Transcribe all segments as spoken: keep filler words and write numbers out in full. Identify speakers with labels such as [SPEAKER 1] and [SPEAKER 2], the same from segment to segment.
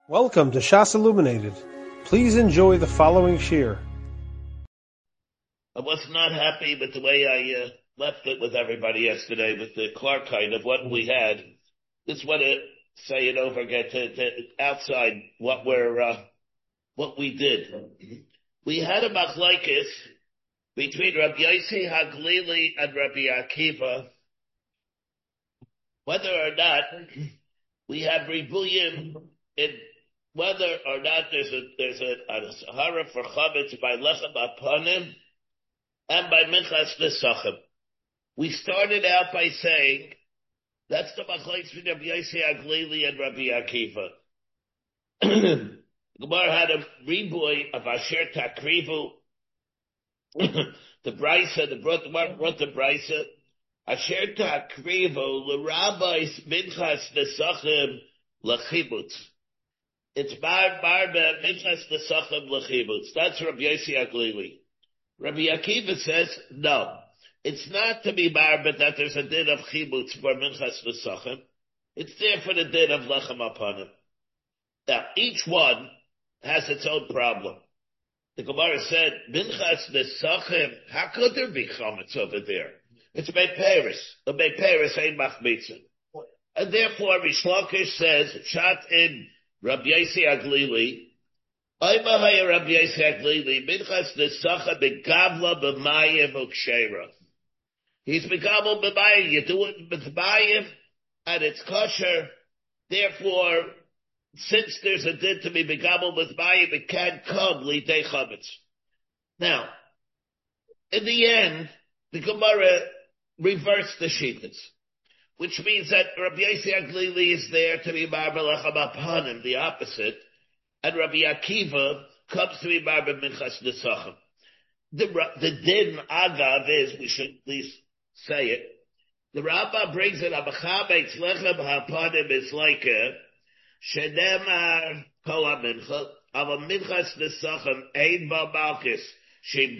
[SPEAKER 1] Welcome to Shas Illuminated. Please enjoy the following shir.
[SPEAKER 2] I was not happy with the way I uh, left it with everybody yesterday with the Clarkite of what we had. Just want to say it over again to, to outside what we're, uh, what we did. We had a machlokes between Rabbi Yossi Haglili and Rabbi Akiva, whether or not we have ribuyim in whether or not there's a there's a, a sahara for chametz by lechem apanim and by minchas nesachim. We started out by saying that's the machlokes between Rabbi Yossi Haglili and Rabbi Akiva. Gemara had a ribuy of asher takrivu. The brisa, the brought the brought the brisa. Asher takrivu l'rabbis minchas nesachim lechibutz. It's bar bar minchas nesachim lechibutz. That's Rabbi Yossi Haglili. Rabbi Akiva says no. It's not to be bar, but that there's a din of chibutz for minchas nesachim. It's there for the din of lechem apanim. Now each one has its own problem. The Gemara said minchas nesachim. How could there be chametz over there? It's Beit Paris. The Beit Paris ain't machmitzin. And therefore, Rish Lakish says, shot in Rabbi Yossi Haglili, Oimahaya Rabbi Yossi Haglili, minchas nesachim begavla b'mayim uksheira. He's begavla b'mayim, you do it with mayim, and it's kosher. Therefore, since there's a din to be begavla with mayim, it can't come lidei chametz. Now, in the end, the Gemara reversed the shittas, which means that Rabbi Yossi Haglili is there to be bar b'lechem apanim, the opposite, and Rabbi Akiva comes to be bar b'minchas nesachim. The the din agav is, we should at least say it. The Rabbah brings it up. Chametz lechem hapanim is like a shenemar kol hamincha aval minchas nesachim ein ba malchus. There is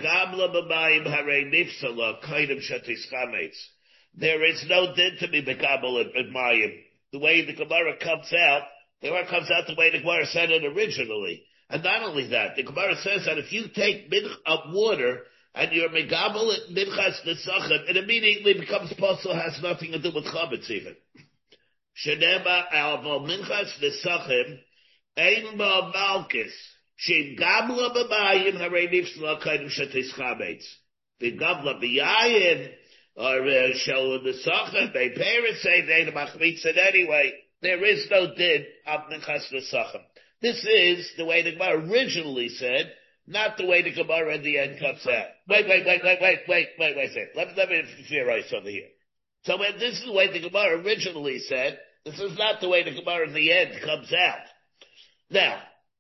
[SPEAKER 2] no din to be begabel at mayim. The way the Gemara comes out, the Gemara comes out the way the Gemara said it originally. And not only that, the Gemara says that if you take min of water and you're megabel at minchas nesachim, it immediately becomes possible, has nothing to do with chametz even. Shenema al minchas nesachim ein ba malchus. Sheim gabla b'mayim harei nifsla kaidim shetis chametz. The gabla b'yayin or shel nesachim they parents say they machmitzin anyway. There is no din of minchas nesachim. This is the way the Gemara originally said, not the way the Gemara in the end comes out. Wait, wait, wait, wait, wait, wait, wait, wait a second. Let, let me theorize over here. So when this is the way the Gemara originally said, this is not the way the Gemara in the end comes out. Now,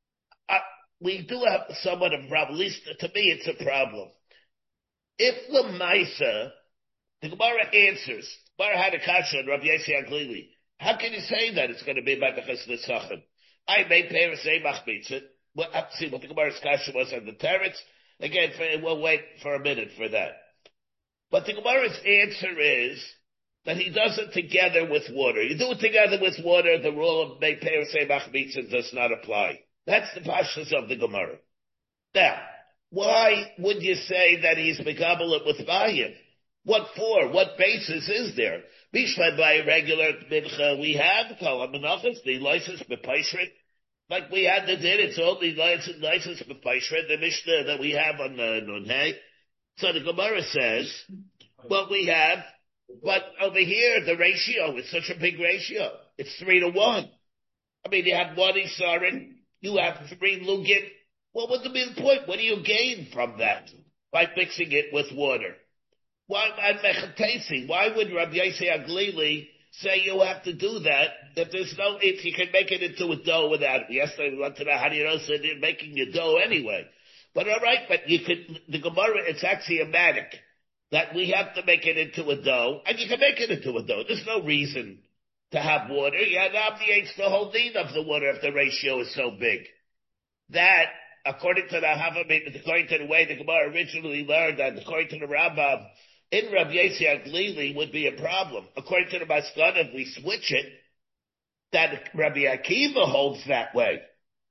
[SPEAKER 2] we do have somewhat of a problem. At least to me, it's a problem. If Lamaisa, the Gemara answers, the Gemara had a kasha on Rabbi Yossi Haglili. How can you say that it's going to be by the Minchas nesachim? I may pay or say machmitzin. Well, I have to see what the Gemara's kasha was on the teretz. Again, for, we'll wait for a minute for that. But the Gemara's answer is that he does it together with water. You do it together with water, the rule of may pay or say machmitzin does not apply. That's the pashtus of the Gemara. Now, why would you say that he's megabel it with mayim? What for? What basis is there? Bishlai by regular mincha, we have kol hamenachos, the license b'paishrit, like we had the din. It's only license license b'paishrit, the mishnah that we have on uh, Nunhei. So the Gemara says what we have, but over here the ratio is such a big ratio. It's three to one. I mean, you have one isarin. You have three lugin. What would be the point? What do you gain from that by mixing it with water? Why, why would Rabbi Yossi Haglili say you have to do that? That there's no, if you can make it into a dough without it. Yesterday we wanted to know how do you know so they're making a dough anyway. But all right, but you could, the Gemara, it's axiomatic that we have to make it into a dough, and you can make it into a dough. There's no reason to have water. Yeah, it obviates the whole need of the water if the ratio is so big. That, according to the Havamim, according to the way the Gemara originally learned, and according to the Rambam, in Rabbi Yossi Haglili would be a problem. According to the Maskana, if we switch it, that Rabbi Akiva holds that way.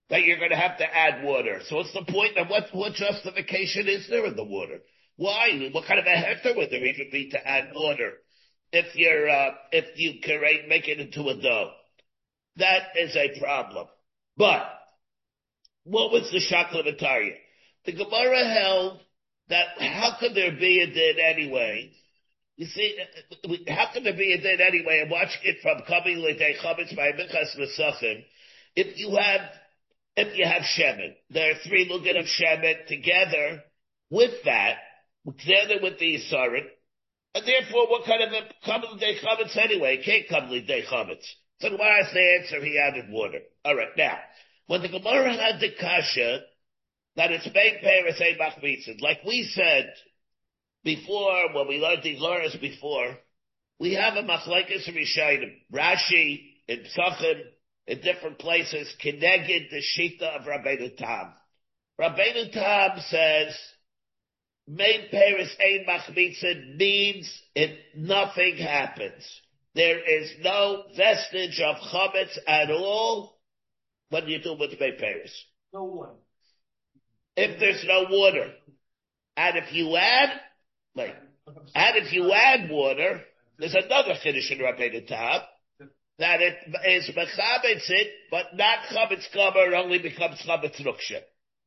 [SPEAKER 2] that you're going to have to add water. So what's the point? And what, what justification is there in the water? Why? What kind of a hector would there even be to add water if you're, uh, if you create, make it into a dough? That is a problem. But what was the shaklavataria? The Gemara held that how could there be a din anyway? You see, how could there be a din anyway? I'm watching it from coming L'dei Chametz by Minchas Mesachim. If you have, if you have shemen, there are three lugan of shemen together with that, together with the Yisarin, and therefore what kind of a coming L'dei Chametz anyway? It can't come L'dei Chametz. So the Gemara has the answer, he added water. Alright, now, when the Gemara had the kasha, that it's bein peres ein machmitzin, like we said before, when we learned the Gemara's before, we have a machlekes Rishayim, Rashi, in Psachim, in different places, keneged the shita of Rabbeinu Tam. Rabbeinu Tam says, bein peres ein machmitzin means it, nothing happens. There is no vestige of chametz at all when you do with bein peres.
[SPEAKER 3] No water.
[SPEAKER 2] If there's no water, and if you add, like, and if you add water, there's another chiddush in Rabbeinu Tam that it is mechametz it, but not chametz gomer, it only becomes chametz ruksha.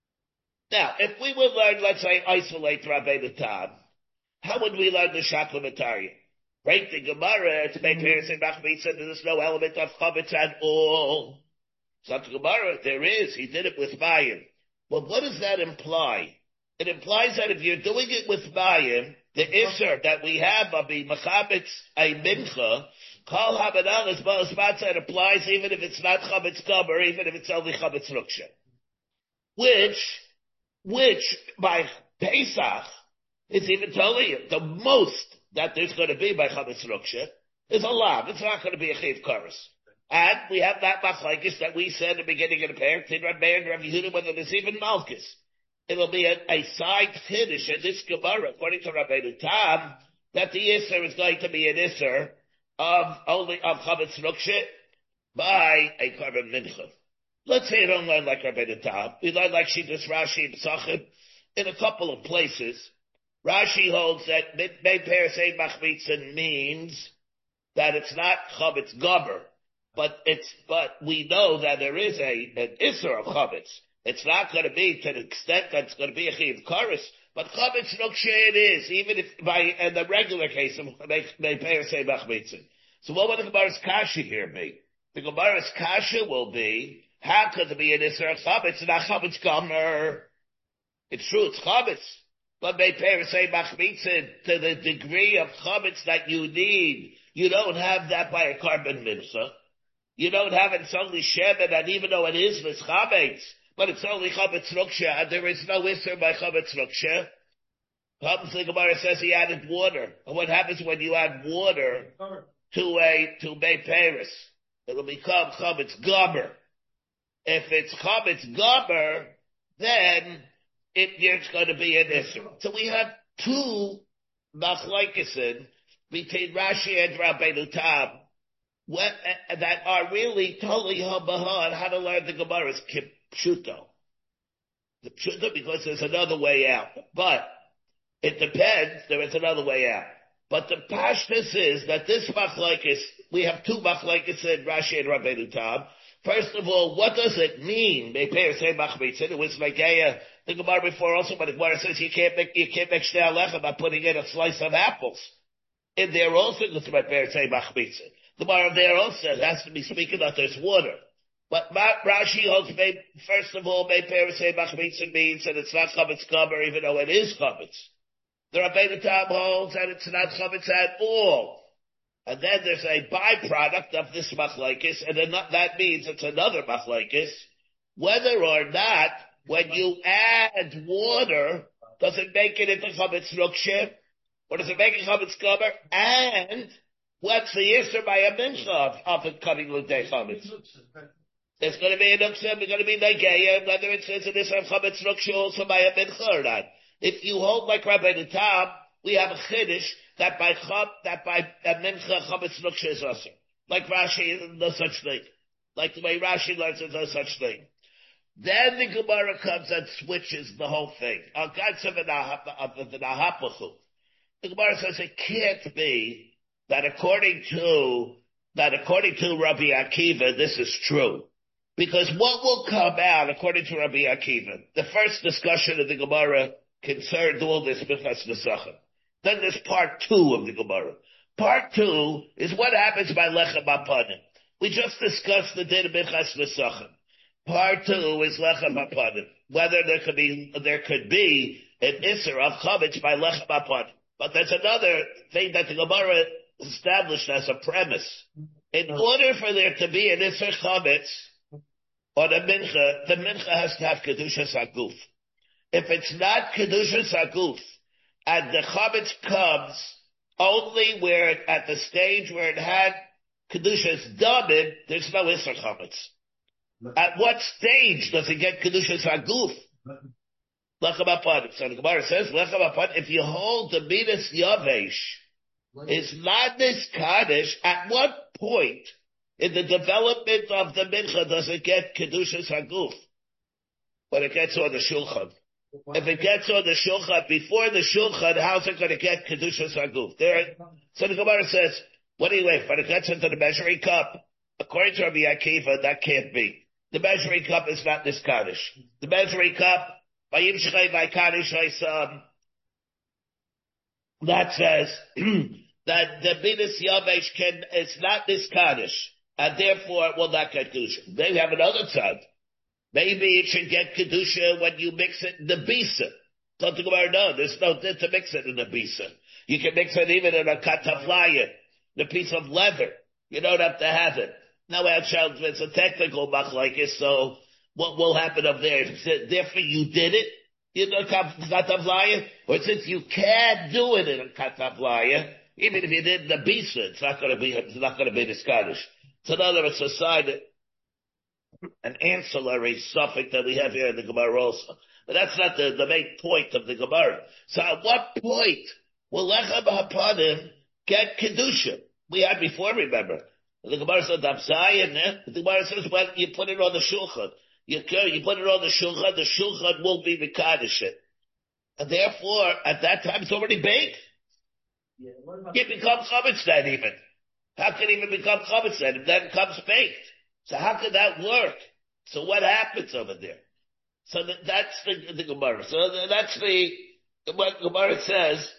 [SPEAKER 2] Now, if we would learn, let's say, isolate Rabbeinu Tam, how would we learn the shaklavataria? Break the Gemara to make peres and machmitzin, there's no element of chametz at all. It's not the Gemara, there is, he did it with mayim. Well, what does that imply? It implies that if you're doing it with mayim, the isser that we have of the mechametz a mincha, kol habanal is ba'as matzah, it applies even if it's not chametz gomer, even if it's only chametz ruksha. Which, which, by Pesach, is even telling you, the most that there's going to be by chametz ruksha is a lav. It's not going to be a chiv karas. And we have that machlekes that we said in the beginning of the parak, Tinrad Meir and Rav Yehuda, whether there's even malchus. It'll be a, a side finish in this Gemara, according to Rabbeinu Tam, that the Isser is going to be an Isser of only of Chametz Ruksha by a Karban Mincha. Let's say you don't learn like Rabbeinu Tam. We learn like Shittas Rashi and Psachim in a couple of places. Rashi holds that Bein Peres Ein Machmitzin means that it's not Chametz Gomer. But it's, but we know that there is a, an Isser of Chametz. It's not going to be to the extent that it's going to be a Chiv Karis, but Chametz Ruksha it is, even if by, in the regular case, they pay or say Machmitzin. So what would the Gemara's Kasha here be? The Gemara's Kasha will be, how could there be an Isser of Chametz, not Chametz Gomer? It's true, it's Chametz. But they pay or say Machmitzin to the degree of Chametz that you need. You don't have that by a Karban Mincha. You don't have it, it's only shemen, and even though it is mischametz, but it's only chametz ruksha, and there is no isser by chametz ruksha. Comes the Gemara says he added water. And what happens when you add water to a, to bein peres? It'll become chametz gomer. If it's chametz gomer, then it, it's going to be an isser. So we have two machlekesen between Rashi and Rabbeinu Tam, What, uh, that are really totally habaha on how to learn the Gemara's pshuto. The pshuto because there's another way out. But it depends, there is another way out. But the pashtus is that this machlekes, we have two machlekes in Rashi and Rabbeinu Tam. First of all, what does it mean? They pay say machmitzin. It was like a, the Gemara before also, but the Gemara says you can't make, you can't make shnei alechem by putting in a slice of apples. And there also, the Gemara say machmitzin. The Gemara there also has to be speaking that there's water. But Rashi holds, first of all, bein peres ein machmitzin means that it's not chametz gomer, even though it is chametz. The Rabbeinu Tam holds that it's not chametz at all. And then there's a byproduct of this machlekes, and then that means it's another machlekes, whether or not, when you add water, does it make it into chametz ruksha, or does it make it chametz gomer, and what's the yisr by a mincha of, of it coming l'dei chametz? There's going to be an uksa, there's going to be negeya, whether it says it is of chametz ruksha also by a mincha or not. If you hold like Rabbeinu Tam, we have a chiddush that by chab, that by a mincha chametz ruksha is usher. Like Rashi, no such thing. Like the way Rashi learns, there's no such thing. Then the Gemara comes and switches the whole thing. The Gemara says it can't be that according to that according to Rabbi Akiva, this is true. Because what will come out according to Rabbi Akiva? The first discussion of the Gemara concerned all this Minchas Nesachim. Then there's part two of the Gemara. Part two is what happens by Lechem Apanim. We just discussed the din of Minchas Nesachim. Part two is Lechem Apanim. Whether there could be, there could be an Isser of Chametz by Lechem Apanim. But there's another thing that the Gemara established as a premise. In order for there to be an Isser Chametz on a Mincha, the Mincha has to have Kedushas Haguf. If it's not Kedushas Haguf, and the Chametz comes only where, at the stage where it had Kedushas Damin, there's no Isser Chametz. At what stage does it get Kedushas Haguf? Lechem Apanim. So the Gemara says, Lechem Apanim, if you hold the Midas Yavesh is not this Kaddish, at what point in the development of the Mincha does it get Kedushas Haguf? When it gets on the Shulchan. If it gets on the Shulchan, before the Shulchan, how's it going to get Kedushas Haguf? There, so the Gemara says, what do you wait? When it gets into the measuring cup, according to Rabbi Akiva, that can't be. The measuring cup is not this Kaddish. The measuring cup, by Kaddish, that says that the Midas Yavesh can, it's not this Kaddish, and therefore it will not get Kedusha. They have another tzad. Maybe it should get Kedusha when you mix it in the Bisa. Don't think about it, no, there's no need to mix it in the Bisa. You can mix it even in a kataflaya, in a piece of leather. You don't have to have it. Now, it's a technical machlokes, so what will happen up there? Therefore, you did it, you know, katavlaya, or since you can't do it in a katavlaya, even if you did in the bisa, it's not going to be, it's not going to be the Scottish. It's another, it's a side, an ancillary suffix that we have here in the Gemara also. But that's not the, the main point of the Gemara. So at what point will Lechem Hapanim get Kedusha? We had before, remember. The Gemara said, the Gemara says, well, you put it on the Shulchan. You, you put it on the Shulchan, the Shulchan will be Mekadosh it. And therefore, at that time, it's already baked. Yeah, it becomes Chametz then even. How can it even become Chametz then? If then it comes baked. So how can that work? So what happens over there? So that, that's the, the Gemara. So that's the, what Gemara says.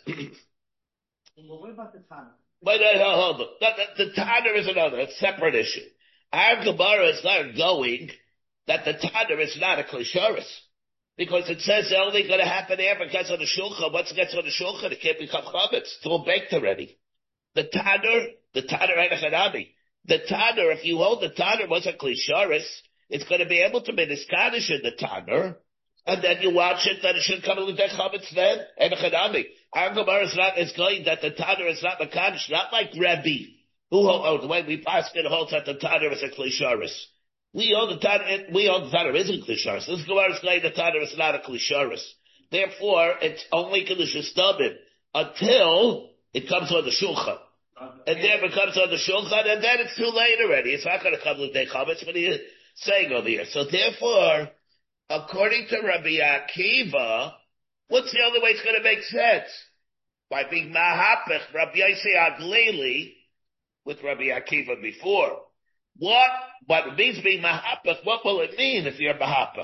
[SPEAKER 3] Well, what about the Tanner?
[SPEAKER 2] Wait, wait, hold on. The, the, the Tanner is another, a separate issue. Our Gemara is not going that the Tanner is not a Klisharis. Because it says it's only going to happen after it gets on the Shulchan. Once it gets on the Shulchan, it can't become Chametz. It's all baked already. The Tanner, the Tanner Hanachanabi. The Tanner, if you hold the Tanner was a Klisharis, it's going to be able to be Niskadish in the Tanner, and then you watch it, then it should come with the Chametz then, Hanachanabi. Our Gemara is not, is going that the Tanner is not Mekadosh, not like Rebbe, who, oh, the way we pass it holds that the Tanner is a Klisharis. We own the Tanner, we own the Tanner isn't Klisharis. This Gemara is saying the Tanner is not a Klisharis. Therefore, it's only Kedushas Damin until it comes on the Shulchan. And then it comes on the Shulchan, and then it's too late already. It's not going to come with the Chametz, but he's saying over here. So therefore, according to Rabbi Akiva, what's the only way it's going to make sense? By being Mahapech, Rabbi Yossi Aglili, with Rabbi Akiva before. What, what it means being Mahapech, what will it mean if you're Mahapech?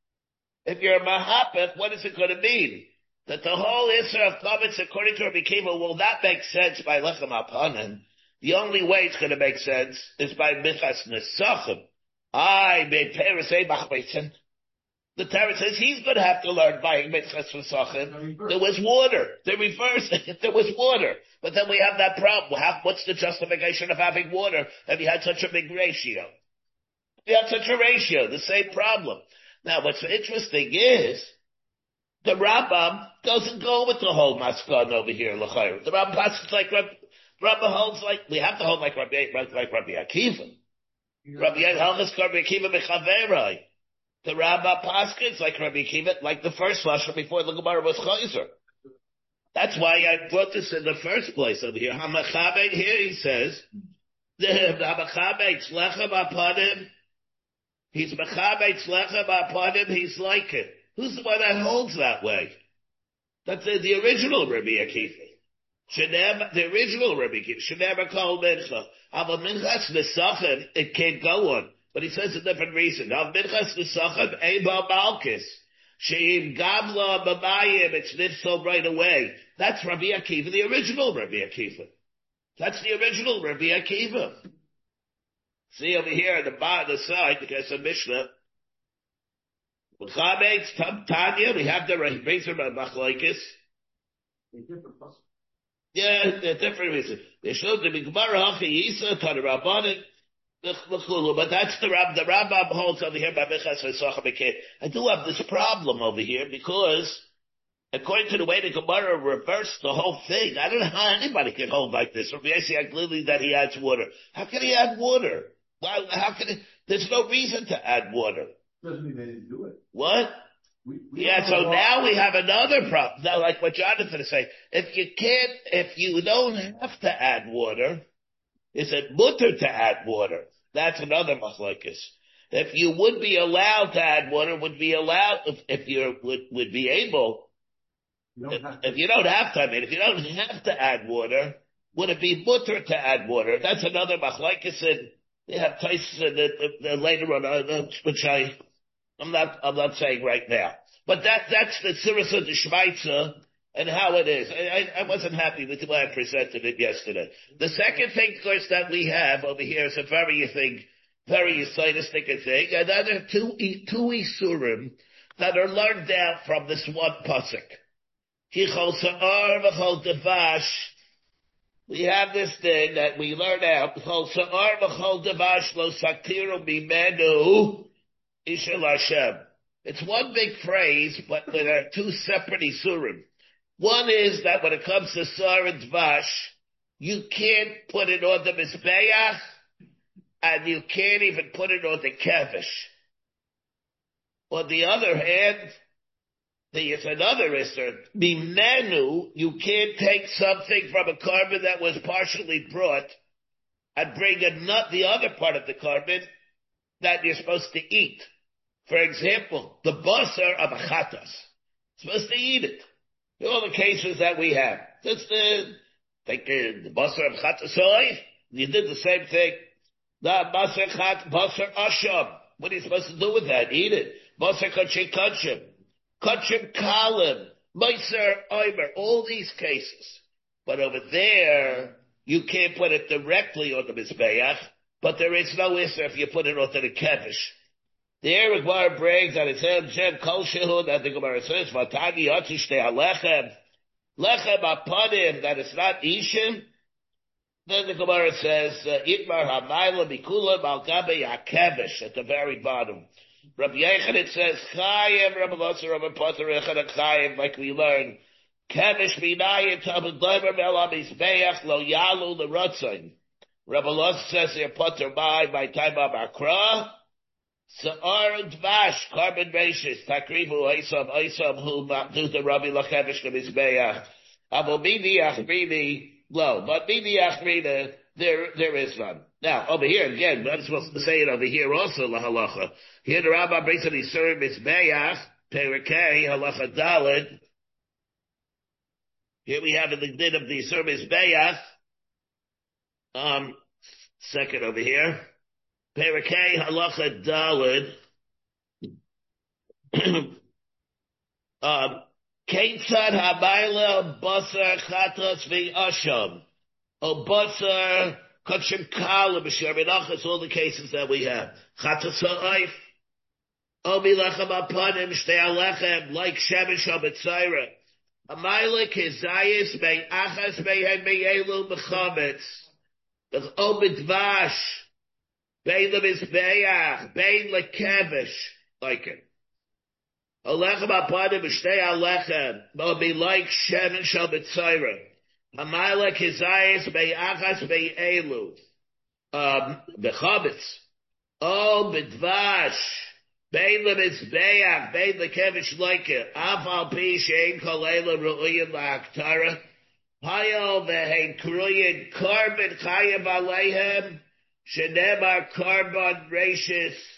[SPEAKER 2] If you're Mahapech, what is it going to mean? That the whole Isra of Chametz, according to Rabbi Akiva, will not make sense by Lechem Hapanim. The only way it's going to make sense is by Minchas Nesachim. I made Peres Machmetzen. The Torah says he's going to have to learn by Minchas Nesachim. There was water. The reverse, there was water. But then we have that problem. How, what's the justification of having water if you had such a big ratio? You have such a ratio, the same problem. Now, what's interesting is, the Rambam doesn't go with the whole Maskan over here, L'chayr. The Rambam passes like Rabbi, Rambam holds like, we have to hold like Rabbi, like Rabbi Akiva. Rabbi Halchas Rabbi Akiva Mechaverai. The Rambam passes like Rabbi Akiva, like the first Lashon before the Gemara was Chayzer. That's why I brought this in the first place over here. Hamachabed here, he says, the Hamachabed, Lechem Hapanim, He's mechabetz lechem upon him. He's like it. Who's the one that holds that way? That's the, the original Rabbi Akiva. Shenem, the original Rabbi Akiva. Shenem called mincha. Aval minchas nesachem, it can't go on. But he says a different reason. Av minchas nesachem, eba malchus. Sheim gavla babayim, it's nifsol right away. That's Rabbi Akiva, the original Rabbi Akiva. That's the original Rabbi Akiva. See over here on the bottom, the side, because of Mishnah. Tanya, we have the brings from Machlokes. Yeah, they're different reasons. They showed the Gemara Hachi Yisa Tana Rabbanan L'chulu, but that's the Rab. The Rambam holds over here by Minchas V'Sachar B'Kei. I do have this problem over here because, according to the way the Gemara reversed the whole thing, I don't know how anybody can hold like this. Rabbi Yossi clearly that he adds water. How can he add water? Why? How can he? There's no reason to add water.
[SPEAKER 3] Doesn't mean they didn't do it.
[SPEAKER 2] What?
[SPEAKER 3] We, we
[SPEAKER 2] Yeah, so
[SPEAKER 3] know
[SPEAKER 2] now we have another problem. Now, like what Jonathan is saying, if you can't, if you don't have to add water, is it mutter to add water? That's another machlokes. If you would be allowed to add water, would be allowed, if, if you would, would be able,
[SPEAKER 3] You don't
[SPEAKER 2] if,
[SPEAKER 3] have to.
[SPEAKER 2] if you don't have to, I mean, if you don't have to add water, would it be mutter to add water? That's another machlokes, and they have Taisus in it, uh, later on, uh, which I, I'm not, I'm not saying right now. But that, that's the Sirus of the Shvaitzer and how it is. I, I, I wasn't happy with the way I presented it yesterday. The second thing, of course, that we have over here is a very, thing, very Yisaitistic thing, and that are two, two Isurim that are learned down from this one pasuk. Kichol Sa'ar v'chol Devash. We have this thing that we learn out. Kichol Sa'ar v'chol Devash lo saktiru bimenu Ishel Hashem. It's one big phrase, but there are two separate Isurim. One is that when it comes to Sar and Dvash, you can't put it on the Mizbeach, and you can't even put it on the Kevish. On the other hand, there's another Isser. Mimenu, you can't take something from a carbon that was partially brought and bring a nut, the other part of the carbon that you're supposed to eat. For example, the basar of a chatas. Supposed to eat it. In all the cases that we have. That's the, take the, the basar of chatas oil. You did the same thing. The basar chat, basar asham. What are you supposed to do with that? Eat it. Basar kachim kachim. Kachim kalim. Meiser oimer. All these cases. But over there, you can't put it directly on the mizbeach, but there is no issue if you put it onto the kevish. There, the Gemara brings that it says, "Shem kol shehu," that the Gemara says, "Vatani yatzishte alechem, lechem apanim," that it's not ishim. Then the Gemara says, "Itmar hamayla mikula malgabe yakevish," at the very bottom. Rabbi Yechon, it says, "Chayim," Rabbi Lotzer, Rabbi Potter, Echad Chayim, like we learn, "Kevish minayim tamid lemer melam izbeach lo yalu l'rotzain." Rabbi Lotzer says here, "Potter by by time of Akra." Sa'ar and Dvash, carbon basis, takrivu oisam, oisam, hu ma'du the Rabbi Lachevish to Mizbeach. Avo mini achrini, low. But mini achrina, there, there is none. Now, over here, again, I'm supposed to say it over here also, la halacha. Here the Rabbi brings an Isur Mizbeach, Perikei, halacha daled. Here we have in the din of the Isur Mizbeach, um, second over here. Perikei halacha daled. um, Keitzad habayla basar chatas v'asham. O basar kachim kala b'shir v'nachas, all the cases that we have. Chatas ha'ayf. O milechem apanim shtei alechem, like shemesh ha'betzayra. Amayla kezayis mei achas meihen meielu b'chametz. O b'dvash. Bein le'mizbeach, bein le'kevish, like it. Alechem apanim b'shtei alechem, will be like shemen shal b'tzayra. Hamayla kizayis be'achas be'elu, um, b'chametz. O b'dvash, bein le'mizbeach, bein le'kevish, like it. Af al pi she'en kol eila ru'uyin la'aktara. Hayol v'hein kruyin korban chayav aleihem. Shenemar carbon rachis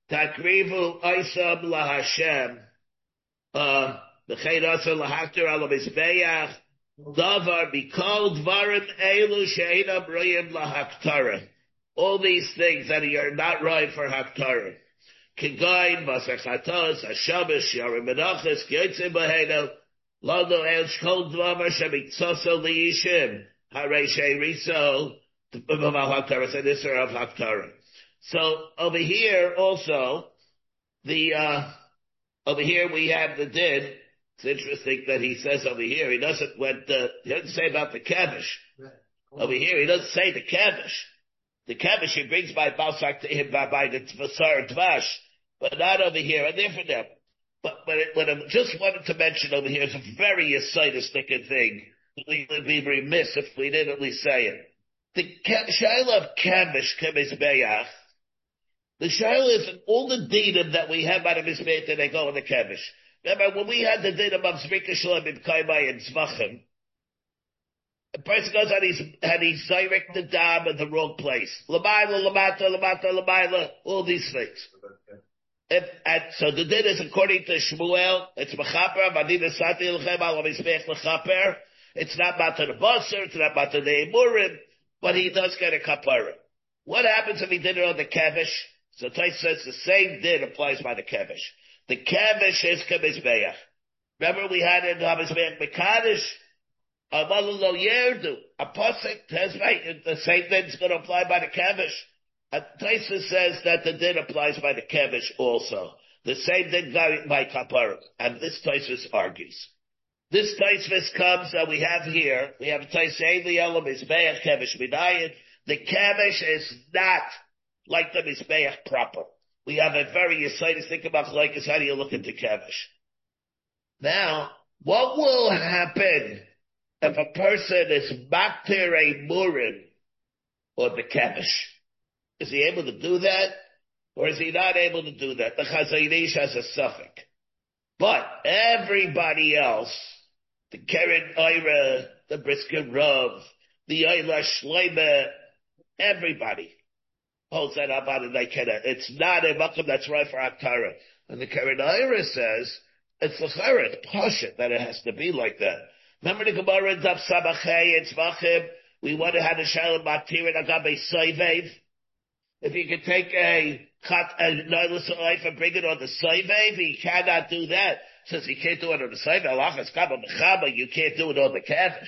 [SPEAKER 2] Takrivu Isam LaHashem, uh, the Chayras LaHakter Al Mizbeach, Davar Bikol Dvarim Elu Sheina Brayim LaHaktara. All these things that are not right for Haktara. Kigain, Vasachatos, Hashabish, Yarim Menachas, Kyotzim Baheno, Lodo El Shkol Dvamer, Shemitzosel Liyishim, Hare Sheiriso, Haktara, said this of Haktara. So over here also, the, uh, over here we have the din. It's interesting that he says over here, he doesn't, when, uh, he doesn't say about the Kavish. Over here, he doesn't say the Kavish. The Kavish he brings by Balsak to him by, by the Tvassar Dvash, but not over here, and they're for them. But, but it, what I just wanted to mention over here is a very ascitistic thing. We would be remiss if we didn't at least say it. The Shaila of Kavish, Kemizbeach, the Shaila is in all the dinim that we have by the Mizbeach that they go in the Kavish. Remember, when we had the dinim of Zrika Shalom in Kaimai and Zvachim, a person goes and he's, and he's direct the dam in the wrong place. Lamaila, Lamata, Lamata, Lamaila, all these things. If, and so the din is according to Shmuel, it's Mechaper, Madina Sati Lechem, Al Mizbeach Lechaper. It's not Mata the Basar, it's not Mata the Emurim, but he does get a Kapara. What happens if he did it on the Kavish? So Tais says the same din applies by the Kavish. The Kavish is Kamizbeach. Remember we had in Hamizbeach Mekadosh, Amalu Yerdu, a pasuk says right, the same thing is going to apply by the Kavish. And Taisa says that the din applies by the Kavish also. The same thing by Kapara. And this Taisa argues. This Taisa comes that we have here. We have Taisa Eli Elam Mizbeach Kavish Midayin. The Kavish is not like the Mizbeach proper. We have a very exciting think about like is how do you look at the Kavish. Now, what will happen if a person is makter a murim or the Kavish? Is he able to do that? Or is he not able to do that? The Chazon Ish has a suffix. But everybody else, the Keren Oira, the Brisket Rav, the Oyla Shleima, everybody holds that up on the Naikena. It's not a makom that's right for Aktara. And the Keren Oira says, it's l'chara, it's Pasha, that it has to be like that. Remember the Gemara in Daf Sabachei and Tzvachim? We want to have a Shalom Matir and Agabe Soivev. If you can take a Chat and Noilis life and bring it on the Soivev, he cannot do that. Since he can't do it on the Soivev, Alachas Kaba Mechaba, you can't do it on the Kavish.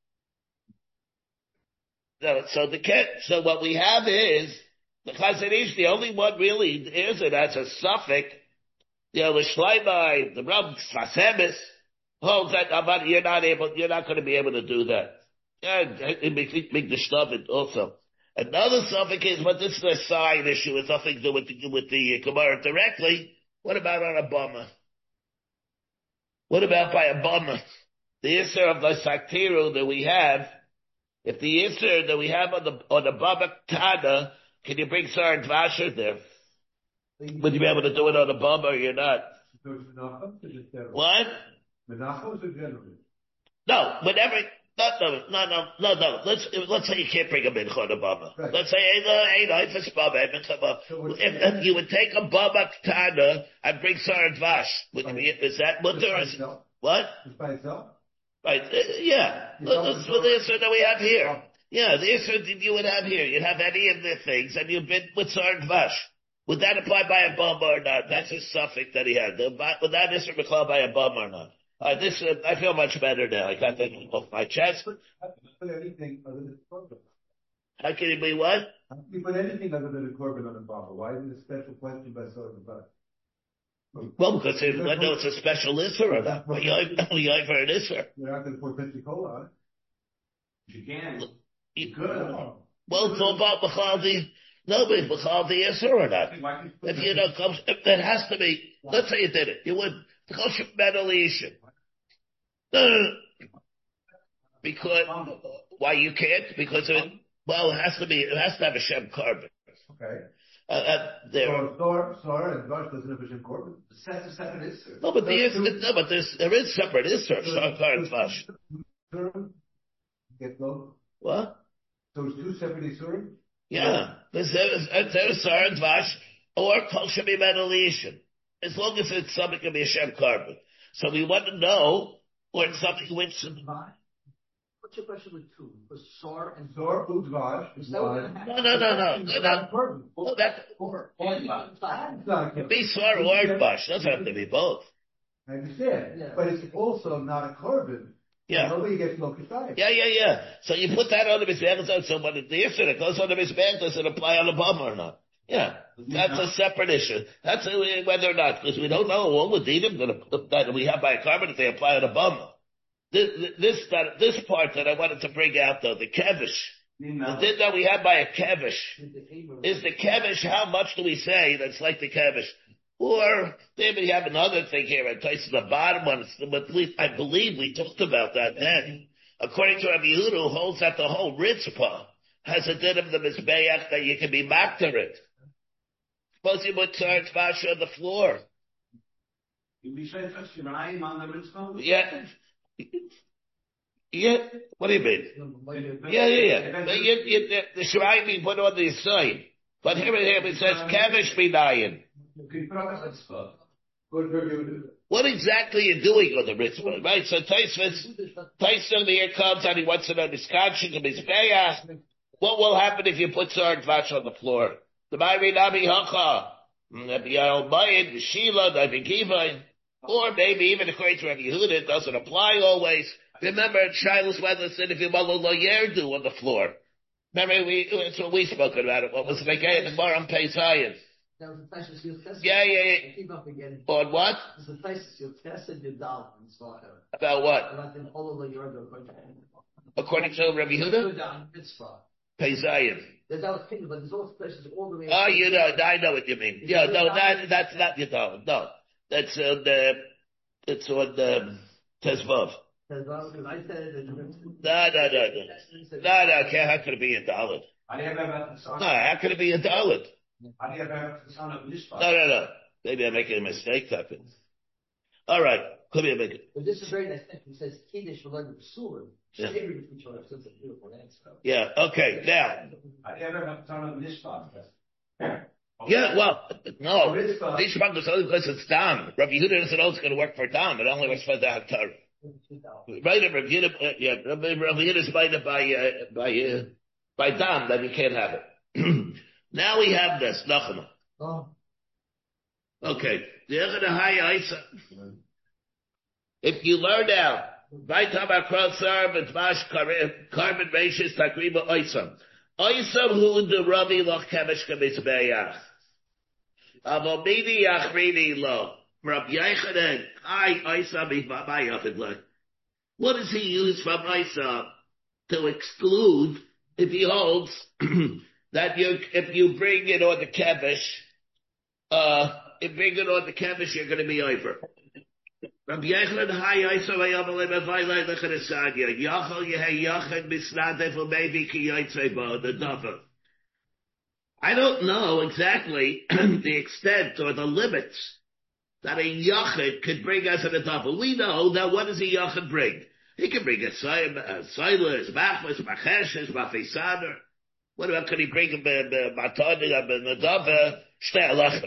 [SPEAKER 2] So, so the so what we have is, the Chazon Ish, the only one really is it as a suffix, you know, the Shleimai, the Rav Sasemis, holds that uh, you're not able, you're not going to be able to do that. Yeah, it makes the Shnavit also. Another suffix is, but this is a side issue, it's nothing to do with the, with the Gemara directly. What about on a bummer? What about by a bummer? The Isser of the Saktiru that we have, if the Isser that we have on the, on the Baba Tana, can you bring Sar and Vasher there? Would you be able to do it on a bummer or you're not? What?
[SPEAKER 3] Menachos or generally?
[SPEAKER 2] No, whenever, no, no, no, no, no, no. Let's, let's say you can't bring a mincha on a baba.
[SPEAKER 3] Right.
[SPEAKER 2] Let's say, hey, no, hey, no, if it's baba, so if, if you would take a baba ktana and bring sar and vash, would you be, is that mutter or, what?
[SPEAKER 3] Just by itself?
[SPEAKER 2] Right, uh, yeah. That's what the answer that we have here. Yeah, the answer that you would have here. You'd have any of the things and you've been with sar and vash. Would that apply by a baba or not? That's a suffix that he had. Would that answer be called by a baba or not? Uh, this, uh, I feel much better now. I got that off my chest.
[SPEAKER 3] How can you put anything other than a korban?
[SPEAKER 2] How can it be what?
[SPEAKER 3] How can you put anything other than a korban on a baba? Why is it a special question by Soda Bud?
[SPEAKER 2] Well, because it, I know it's a special Isser or not. We have for an Isser.
[SPEAKER 3] You're not going to pour Pensacola on it. You can.
[SPEAKER 2] You
[SPEAKER 3] could.
[SPEAKER 2] Well, it's all about B'chal nobody's B'chal the Isser or not. If you know, comes, if it has to be, let's say you did it, you would, because you're mentally issue. No, no, no. Because, why you can't? Because it, well, it has to be, it has to have a Shem carbon.
[SPEAKER 3] Okay.
[SPEAKER 2] Uh, uh, there.
[SPEAKER 3] So, Sor, Sor and Vash doesn't have a Shem carbon. That's a separate Isser.
[SPEAKER 2] No, but there is, no, but there's, there is separate Isser, Sor, Kar, and Vash.
[SPEAKER 3] Get both?
[SPEAKER 2] What?
[SPEAKER 3] So it's two separate Issurim?
[SPEAKER 2] Yeah. There's, there's, there's Sor and Vash. or kol shemi metalation, as long as it's something can be a shem carbon. So we want to know, or it's something which.
[SPEAKER 4] What's your question with two? Because sor and
[SPEAKER 3] Sor udvash.
[SPEAKER 2] No, no, no, no, no, no. No, that could be sor or bash. Doesn't have to be both.
[SPEAKER 3] I understand, yeah. But it's also not a carbon.
[SPEAKER 2] Yeah.
[SPEAKER 3] Nobody gets no kasayim.
[SPEAKER 2] Yeah, yeah, yeah. So you put that on the mizbech, so when the issue that goes on the mizbech, does it apply on the bum or not? Yeah, that's a separate issue. That's whether or not, because we don't know all the dinim that, that we have by a carbon if they apply on a bum. This, this, that, this part that I wanted to bring out though, the kevish, the din that we have by a kevish, is the kevish, how much do we say that's like the kevish? Or maybe we have another thing here, at least the bottom one, but at least I believe we talked about that then. According to Rabbi Yehuda, who holds that the whole ritzpah has a din of the mizbeach that you can be makter it. Suppose you put tzar tzvasha on the floor.
[SPEAKER 5] You be saying for Shirayim on the ritzpah?
[SPEAKER 2] Yeah. Yeah, what do you mean? Yeah, yeah, yeah. The, you, you, the, the Shirayim being put on the side. But here, here it says, Kavish B'nayin. What exactly are you doing on the ritzvah, right? So Taisvis, Taisvis here comes and he wants to know the scotching of his bayah. What will happen if you put Zar Dvash on the floor? The Ma'ari Nabi Hacha, Nabi Al-Bayid, Shila, Nabi Kivain, or maybe even according to Rabbi Yehuda, it doesn't apply always. Remember, Shiloh's weather said if you malo lo yerdu on the floor. Remember, we, that's what we spoke about it. What was the guy in the bar on Pei Zion?
[SPEAKER 4] That was the Taisus Yud Chesed.
[SPEAKER 2] Yeah, yeah, yeah.
[SPEAKER 4] Keep up again.
[SPEAKER 2] On what?
[SPEAKER 4] It's the Taisus Yud Chesed Yudal in Svarta.
[SPEAKER 2] About what?
[SPEAKER 4] About the whole of the Yordo.
[SPEAKER 2] According to Rabbi Yehuda? Pei Zion.
[SPEAKER 4] That was thinking, but there's also places all the way.
[SPEAKER 2] Oh, you know, I know what you mean.
[SPEAKER 4] It's
[SPEAKER 2] Yeah, no,
[SPEAKER 4] Yudal.
[SPEAKER 2] that, that's not Yudal. No. That's on the, it's on the Tezvav.
[SPEAKER 4] Because I said that.
[SPEAKER 2] No, no, no, no. No, no, okay, how could it be a dollar?
[SPEAKER 5] I never about the son.
[SPEAKER 2] No, how could it be a dollar?
[SPEAKER 5] I never about the son of Mishpah.
[SPEAKER 2] No, no, no. Maybe I'm making a mistake, Tucker. All right. Could be a big.
[SPEAKER 4] But this is very nice. He says, Kiddush will learn the Psulim.
[SPEAKER 2] Yeah.
[SPEAKER 4] Every each other. So it's a beautiful answer.
[SPEAKER 2] Yeah, okay, now.
[SPEAKER 5] I never about the son of Mishpah.
[SPEAKER 2] Yeah, well, no. These is only because it's down. Rabbi Yehuda doesn't know it's going to work for down. It only works for the Haftarah. Right, Rabbi Yehuda, uh, yeah, Rabbi Yehuda is by, by, uh, by, uh, by down, then you can't have it. Now we have this, Nachama.
[SPEAKER 4] Oh.
[SPEAKER 2] Okay. If you learn out, Vaitama Krosar, Vitmash, Carbon Ratius, Takriba Oisam. Oisam who the Ravi Loch Kemish Kamizbeach. Avomini Achrini Lo. Rab Yechanan, I, Oisam, Ivamayachid Lo. What does he use from Oisam to exclude if he holds that you, if you bring it on the Kevish, uh, if you bring it on the Kevish, you're going to be over. Rabbi Yechanan, hi, I saw I am a little bit violent, look at the Sanya. Yachal, Yehei, Yachad, Misnadef, or maybe Kiyotzeba, the Dava. I don't know exactly the extent or the limits that a Yachad could bring us in a Dava. We know that what does a Yachad bring? He can bring a Silas, Machmas, Macheshes, Mafesaner. What about, could he bring a Matani, a Dava, Shtei Alechem?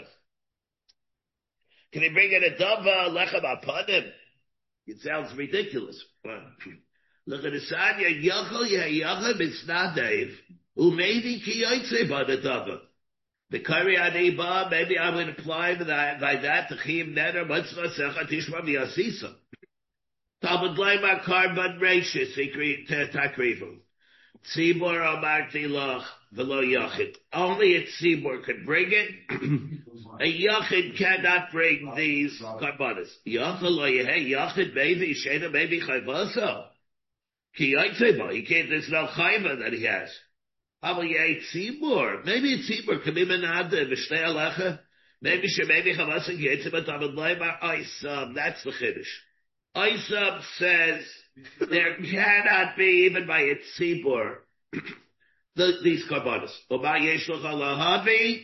[SPEAKER 2] Can he bring in a dava lechem upon him? It sounds ridiculous. Look at the Sanya, Yachal Yehayachim, it's not Dave. Umaydi ki yoytze ba the dava. The Kari Adiba, maybe I would apply by that, by that, to Chim Neder, Matzva Secha Tishma V'Yasisa. Talmud Leima Karban Reishis, Takrivu. Tzibor Amarti Loch, V'lo Yachid. Only a Tzibor could bring it. A Yachid cannot bring these karbanas. Yachid lo yehei Yachid maybe Sheda maybe Chayvasa. Ki Yitzeba. He can't, there's no Chayva that he has. How yehei Tzibor? Maybe a Tzibor can be menad v'shtei alecha. Maybe she maybe Chavasa Yitzeba Tamad Leimar Isam. That's the Chiddush. Isam says there cannot be even by a Tzibor the, these karbanas. Oba yesh loch alahavi.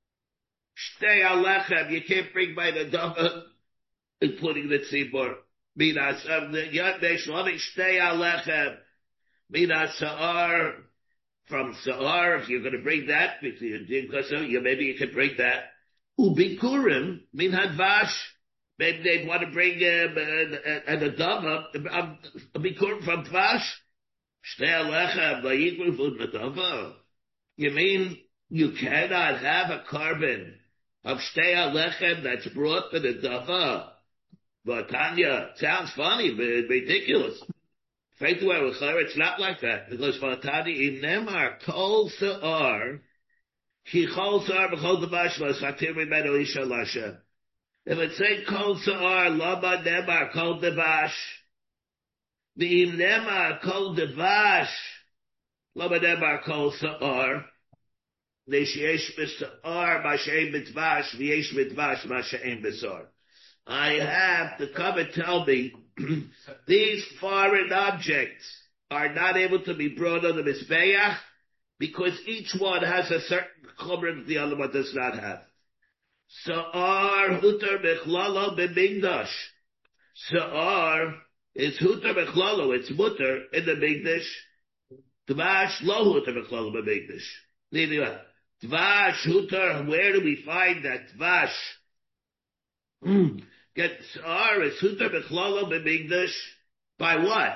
[SPEAKER 2] Shtei alechem, you can't bring by the dava, including the tzibor. Minas, um, the yad meishlavik, shtei alechem. Minas sa'ar, from sa'ar, if you're going to bring that, because you, maybe you can bring that. Ubikurim, min hadvash. Maybe they'd want to bring um, an adava, a bikurim from dvash. Shtei alechem, vayikru v'ud nadava. You mean you cannot have a carbon of shtei alechem that's brought to the dava? But Tanya, sounds funny, but ridiculous. It's not like that, because for Tanya, im nemar kol se'ar, ki kol se'ar b'chol dvash l'satir mimenu isha l'Hashem. If it say kol se'ar, lama nemar kol dvash, v'im nemar kol dvash, lama nemar kol se'ar, Sheyesh b'se'ar ma she'en b'dvash, v'yesh b'dvash ma she'en b'se'ar. I have the cover tell me these foreign objects are not able to be brought on the Mizbeach because each one has a certain chumrah the other one does not have. Sa'ar hutar bechlalo b'migdash. Sa'ar is hutar bechlalo, it's mutter in the migdash. Dvash lo hutar bechlalo b'migdash. Dvash hutar, where do we find that dvash? Mm. Get Sa'ar is hutar bechlalo b'migdash by what?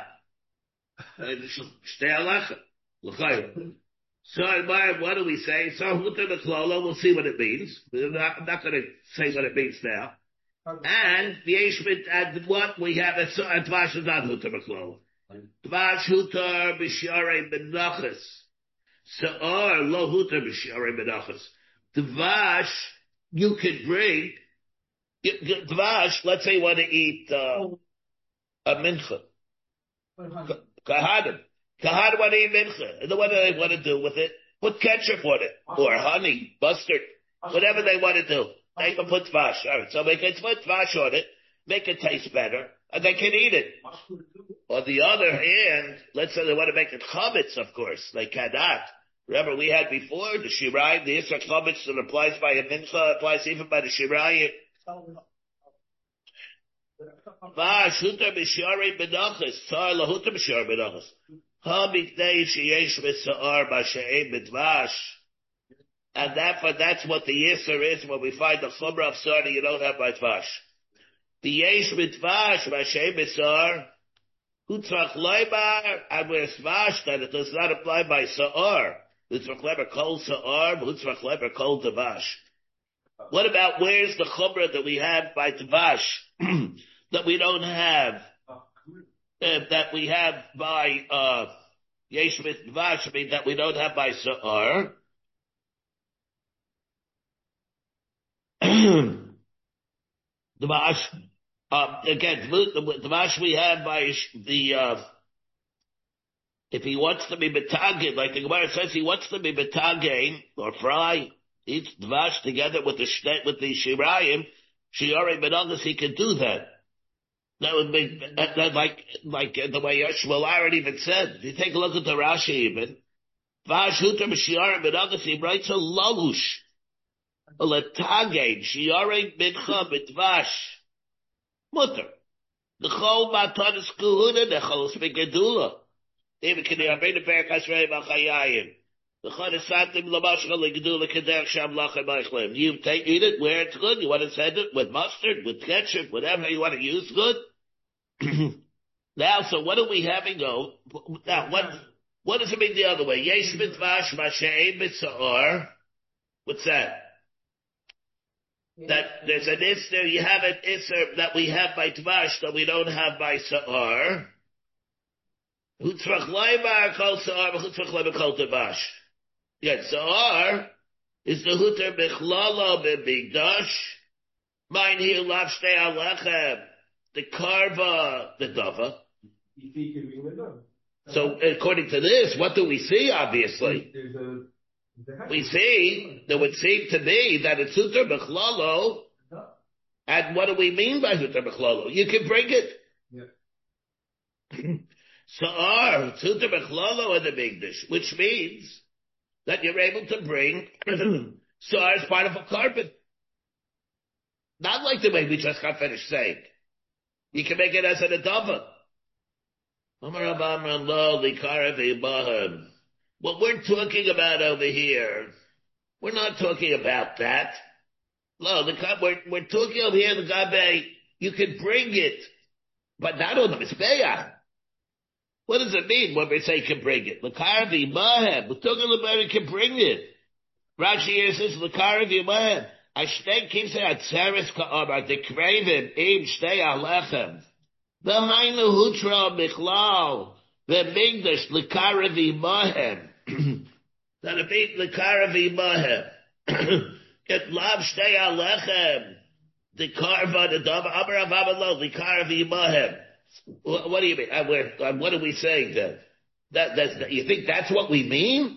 [SPEAKER 2] Shtei alechem. So, what do we say? So hutar bechlalo, we'll see what it means. I'm not, I'm not going to say what it means now. And the Yeshbit, and what we have at dvash is not hutar bechlalo. Dvash hutar b'sharei benachas. Sa'ar lo hutar b'sharei benachas. Dvash, you could bring Dvash, let's say you want to eat uh, a mincha. Kahadim. Kahadim want to eat mincha. And what do they want to do with it? Put ketchup on it. Or honey, mustard. Whatever they want to do. They can put Dvash. All right, so they can put Dvash on it, make it taste better, and they can eat it. On the other hand, let's say they want to make it chametz, of course. They cannot. Remember, we had before, the shirayim, the Yisra chametz that applies by a mincha, applies even by the shirayim. Vash hutar b'sharei benachas, tzar lahutar b'sharei benachas. Ha miknei sheyesh b'sa'ar b'she'en b'dvash. And therefore, that's what the yisur is when we find the chumrah of sar that you don't have by dvash. The yesh b'dvash b'she'en b'sa'ar, hu tzrach leibar, and where's dvash that it does not apply by sa'ar. Hu tzrach leibar kol sa'ar, hu tzrach leibar kol dvash. What about where's the chumrah that we have by Dvash that we don't have, uh, that we have by uh, Yesh Dvash, I mean that we don't have by Sa'ar? Dvash, uh, again, Dvash we have by the, uh, if he wants to be betagin, like the Gemara says he wants to be betagin or fry, eats dvash together with the with the shirayim, shiarei benagas, he can do that. That would be that, like like the way Yeshua Aaron even said. If you take a look at the Rashi even, dvash hutar b'shiarei benagas, he writes a lalush, a letagin shiarei mincha b'dvash mutter. The chol matanis kuhuna, the chol spikadula. Even can you bring the berachas rei b'chayayim. You take, eat it where it's good. You want to send it with mustard, with ketchup, whatever you want to use, good. Now, so what are we having go? Now, what, what does it mean the other way? Yesh b'dvash ma'she'en b'sa'ar. What's that? That there's an isser, you have an isser that we have by dvash that we don't have by sa'ar. Hutzrach leibar kol sa'ar, hutzrach leibar kol dvash. Yes, Sa'ar is the hutar bechlalo b'migdash. Mine here lav shtei alechem, the karva, the dava. So according to this, what do we see? Obviously, we see there would seem to be that it's hutar bechlalo. And what do we mean by hutar bechlalo? You can bring it. Sa'ar, it's hutar bechlalo in the migdash, which means that you're able to bring Sa'ar as part of a carpet. Not like the way we just got finished saying. You can make it as an adava. What we're talking about over here, we're not talking about that. No, the, we're, we're talking over here, the Gabe, you can bring it, but not on the Mizbeach. What does it mean when we say can bring it? L'karvi mahem. We're talking about it can bring it. Rashi here says l'karvi mahem. Ashtei keeps it at Tzeres ka'amar, the craven, im shtei alechem. The hainu hutra michlal, the migdash l'karvi mahem. That it means l'karvi mahem. Get lav shtei alechem. The karva, the dama, amar avavalo, l'karvi mahem. What do you mean? Uh, what are we saying then? That, that's, you think that's what we mean?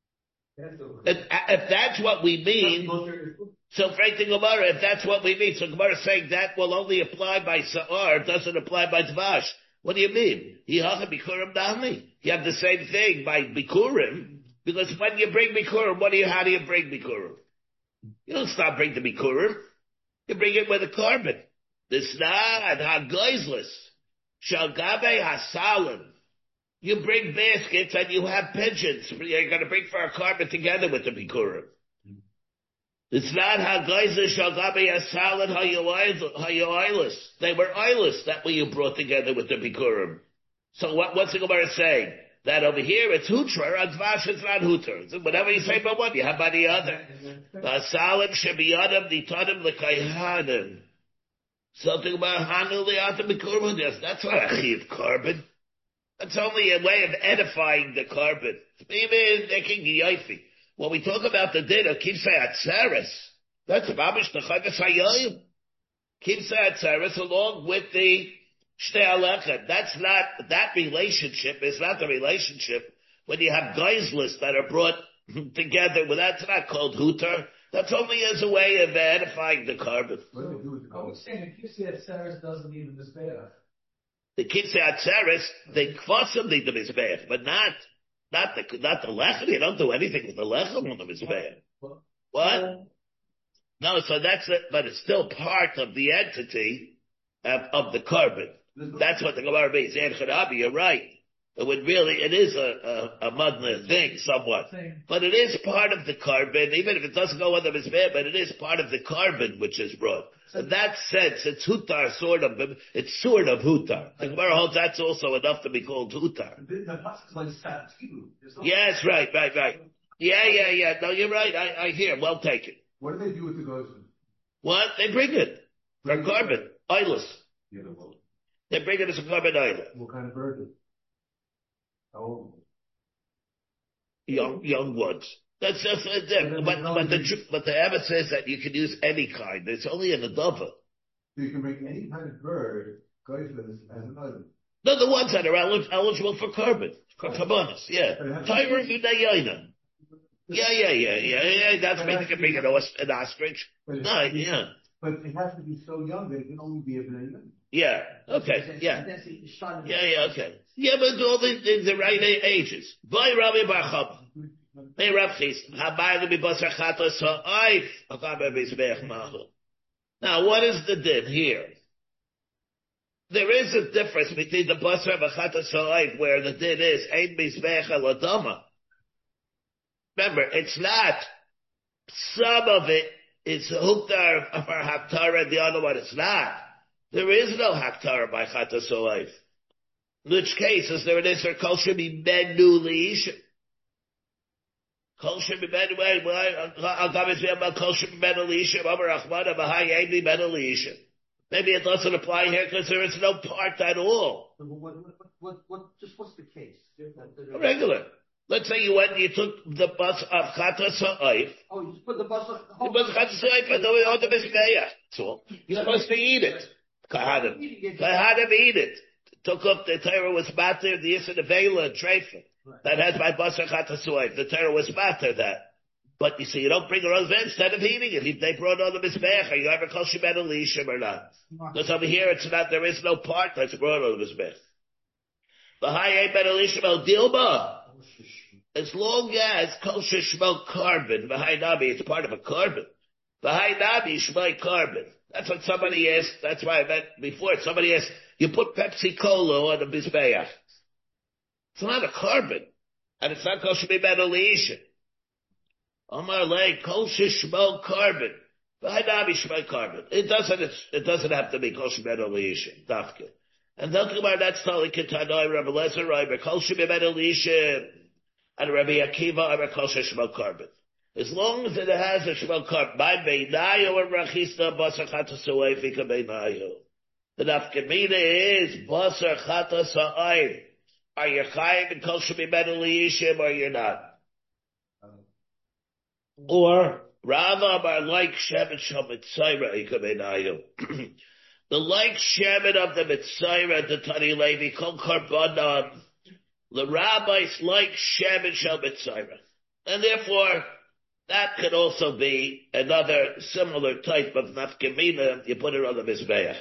[SPEAKER 2] If, if that's what we mean, so Frank the Gemara, if that's what we mean, so Gemara is saying that will only apply by Sa'ar, it doesn't apply by Dvash. What do you mean? You have Bikurim Dami. You have the same thing by Bikurim, because when you bring Bikurim, what do you, how do you bring Bikurim? You don't stop bringing the Bikurim. You bring it with a carbon. This not ha-goizless. Shalgabe hasalim. You bring baskets and you have pigeons. You're going to bring for a carpet together with the bikurim. It's not hagaiza shalgabe hasalim hayoilis. They were eyeless that way you brought together with the bikurim. So what, what's the Gemara saying? That over here it's hutra, and dvash is not hutra. So whatever you say about one, you have by the other. Hasalim shebiyadam nitanim l'kayhanim. Something about Hanu Liata Bikurim. Yes, that's not a chiv carbon. That's only a way of edifying the carbon. Maybe making Yaifi. When we talk about the din of Kivsei Atzeres, that's Babish Nechagas Hayoyim. Kivsei Atzeres along with the Shtei Alechem. That's not, that relationship is not the relationship when you have geizless that are brought together. Well, that's not called Hutar. That's only as a way of edifying the carbon.
[SPEAKER 3] What do we do with the
[SPEAKER 4] I would say the Kisei Atzeres doesn't need the Mizbeach.
[SPEAKER 2] The Kisei Atzeres, they kvasim need the Mizbeach, but not, not the, not the lechem. You don't do anything with the lechem on the Mizbeach. What? what? No, so that's it, but it's still part of the entity of, of the carbon. That's what the Gemara means. And Chadabi, you're right. It would really, it is a, a, a mudna thing somewhat. But it is part of the carbon, even if it doesn't go on the Mizbeach, but it is part of the carbon which is brought. In that sense, it's hutar, sort of, it's sort of hutar. The Gemara holds that's also enough to be called hutar. Yes, right, right, right. Yeah, yeah, yeah. No, you're right. I, I hear. Well taken.
[SPEAKER 3] What do they do with the gozers?
[SPEAKER 2] What? They bring it. For carbon. Eyeless. They bring it as a carbon island.
[SPEAKER 3] What kind of bird is it? How old?
[SPEAKER 2] Young, young ones. That's just uh, them. But, but the, but the Abbot says that you can use any kind. It's only in a dova.
[SPEAKER 3] So you can bring any kind of bird, gozers, as an island.
[SPEAKER 2] No, the ones that are el- eligible for carbon. For carbonas, yeah. Tiger Yudayina. Yeah, yeah, yeah, yeah, yeah. That's mean you can bring an, os- an ostrich. No, yeah.
[SPEAKER 3] But it has to be so young that it can only be a banana.
[SPEAKER 2] Yeah, okay, yeah. Yeah, yeah, okay. Yeah, but all the, the, the right ages. Boy, Rabbi Barchab. Hey, Rabchis. Habayla bi basar chatos ha'ayf. Akabe b'zbeach mahu. Now, what is the din here? There is a difference between the basar and chatos ha'ayf, where the din is ein b'zbeach aladama. Remember, it's not, some of it is huktar for haptara, and the other one is not. There is no haptara by chatos ha'ayf. In which case, is there an Isser Kol Shemi Menu Leisha? Kol Shemi Menu Leisha, Kol Shemi Menu Leisha, Amar Achmana, Bahai Eini Menu Leisha. Maybe it doesn't apply here because there is no part at all.
[SPEAKER 4] What, what, what, what, just what's the case?
[SPEAKER 2] Regular. Let's say you went and you took the bus of Chatas Ha'ayf.
[SPEAKER 4] Oh, you just put the bus of...
[SPEAKER 2] The bus of Chatas Ha'ayf and on the Mizbeach. That's all. You're supposed to eat it. Kahanim. Kahanim eat it. Took up the Torah was matter, the Yisra Nevela and Treifa. That has my Basar Chatas Ha'ayf. The Torah was matter that. But you see, you don't bring a rose instead of eating it. If they brought on the Mizbeach, are you ever called Shemen Elishim or not? Because over here it's not, there is no part that's brought on the Mizbeach. Bahai Ein Ben Elishim El Dilma. As long as Kol Sheshmo carbon, Bahai Nabi, it's part of a carbon. Bahai Nabi, Shmai carbon. That's what somebody asked, that's why I meant before, somebody asked, you put Pepsi Cola on the Mizbeach. It's not a carbon. And it's not Kol Shemi Ben Elishim. Omar Lei, Kol Sheshmo carbon. It doesn't, it doesn't have to be kol shebedo leishim, dafke. And talking about that's totally Ketanoi, Rabbi Lezer, Rabbi Kol shebedo leishim, and Rabbi Akiva, Rabbi Kol sheshmal carbon. As long as it has a shmal carbon, by beinayo or rachista, basar chatas oeifika beinayo. The nafkamina is basar chatas oeif. Are you chayim and kol shebedo leishim, or you're not? Or Rava Bar like Shemet Shal Mitzayra Ikabenayu. The like Shemet of the Mitzayra, the Tani Levi, Kol Karbanan, the rabbis like Shemet Shal Mitzayra. And therefore, that could also be another similar type of nafkamina, you put it on the Mizbeach.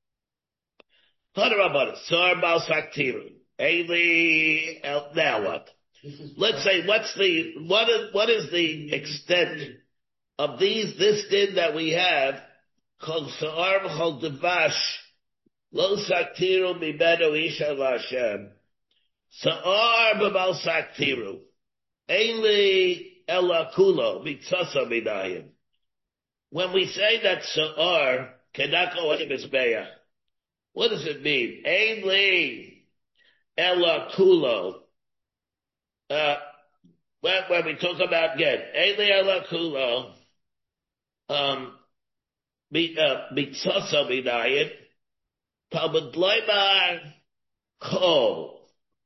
[SPEAKER 2] Hadarabana, Sar Bal Saktiru. Eli, now what? Let's say, what's the, what is, what is the extent of these, this din that we have, called Sa'ar v'chol devash, lo saktiru mibenu isha l'Hashem, Sa'ar b'bal saktiru, Eili ela kulo, mitzasa midayim. When we say that Sa'ar cannot go in Mizbeach, what does it mean? Eili ela kulo. Uh, when, when we talk about again, Eili ela kulo, Um, Mitzasa B'Dayin, Talmud Leimar Kol,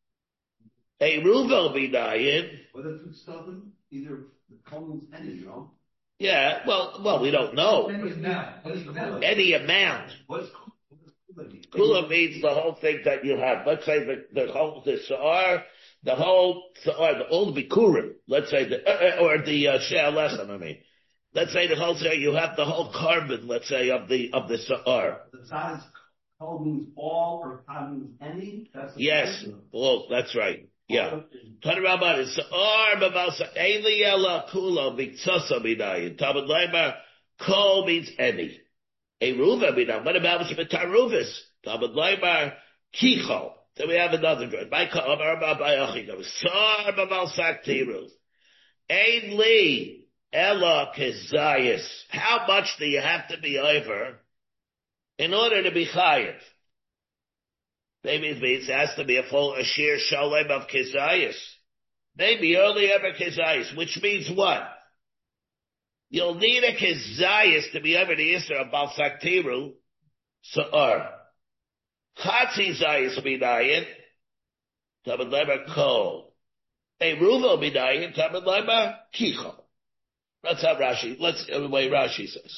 [SPEAKER 2] Eruvel B'Dayin.
[SPEAKER 5] What if it's stubborn? Either the Coleman's any, you know?
[SPEAKER 2] Yeah, well, well, we don't know.
[SPEAKER 5] Any amount.
[SPEAKER 2] Any amount.
[SPEAKER 5] What's
[SPEAKER 2] Kula means the whole thing that you have. Let's say the, the whole, the Sa'ar, the whole Sa'ar, the old Bikurim, let's say the, uh, or the, uh, She'al Lechem, I mean. Let's say the whole say you have the whole carbon, let's say, of the of the Sa'ar.
[SPEAKER 5] The size Kol means all or Kol means any? That's the
[SPEAKER 2] yes.
[SPEAKER 5] question.
[SPEAKER 2] Well, that's right. Yeah. Tana Rabban is Sa'ar b'Bal Eili ela kulo mitzasa b'dayin. Talmud Leimar Kol means any. Eruva b'dayin. What about B'Taruvis? Talmud Leimar Kichol. So we have another word. By Ka'amar B'Bayachikam. Sa'ar b'Bal Saktiru. Ein li. Ella kezayis. How much do you have to be over in order to be chayiv? Maybe it means it has to be a full ashir shalem of kezayis. Maybe only ever kezayis, which means what? You'll need a kezayis to be over the Yisra of Bal Saktiru Sa'ar. Chatzi zayis b'dayin, Tamid Leimar Kol. A ruvo b'dayin, Tamid Leimar Kichol. That's how Rashi, let's, the way Rashi says.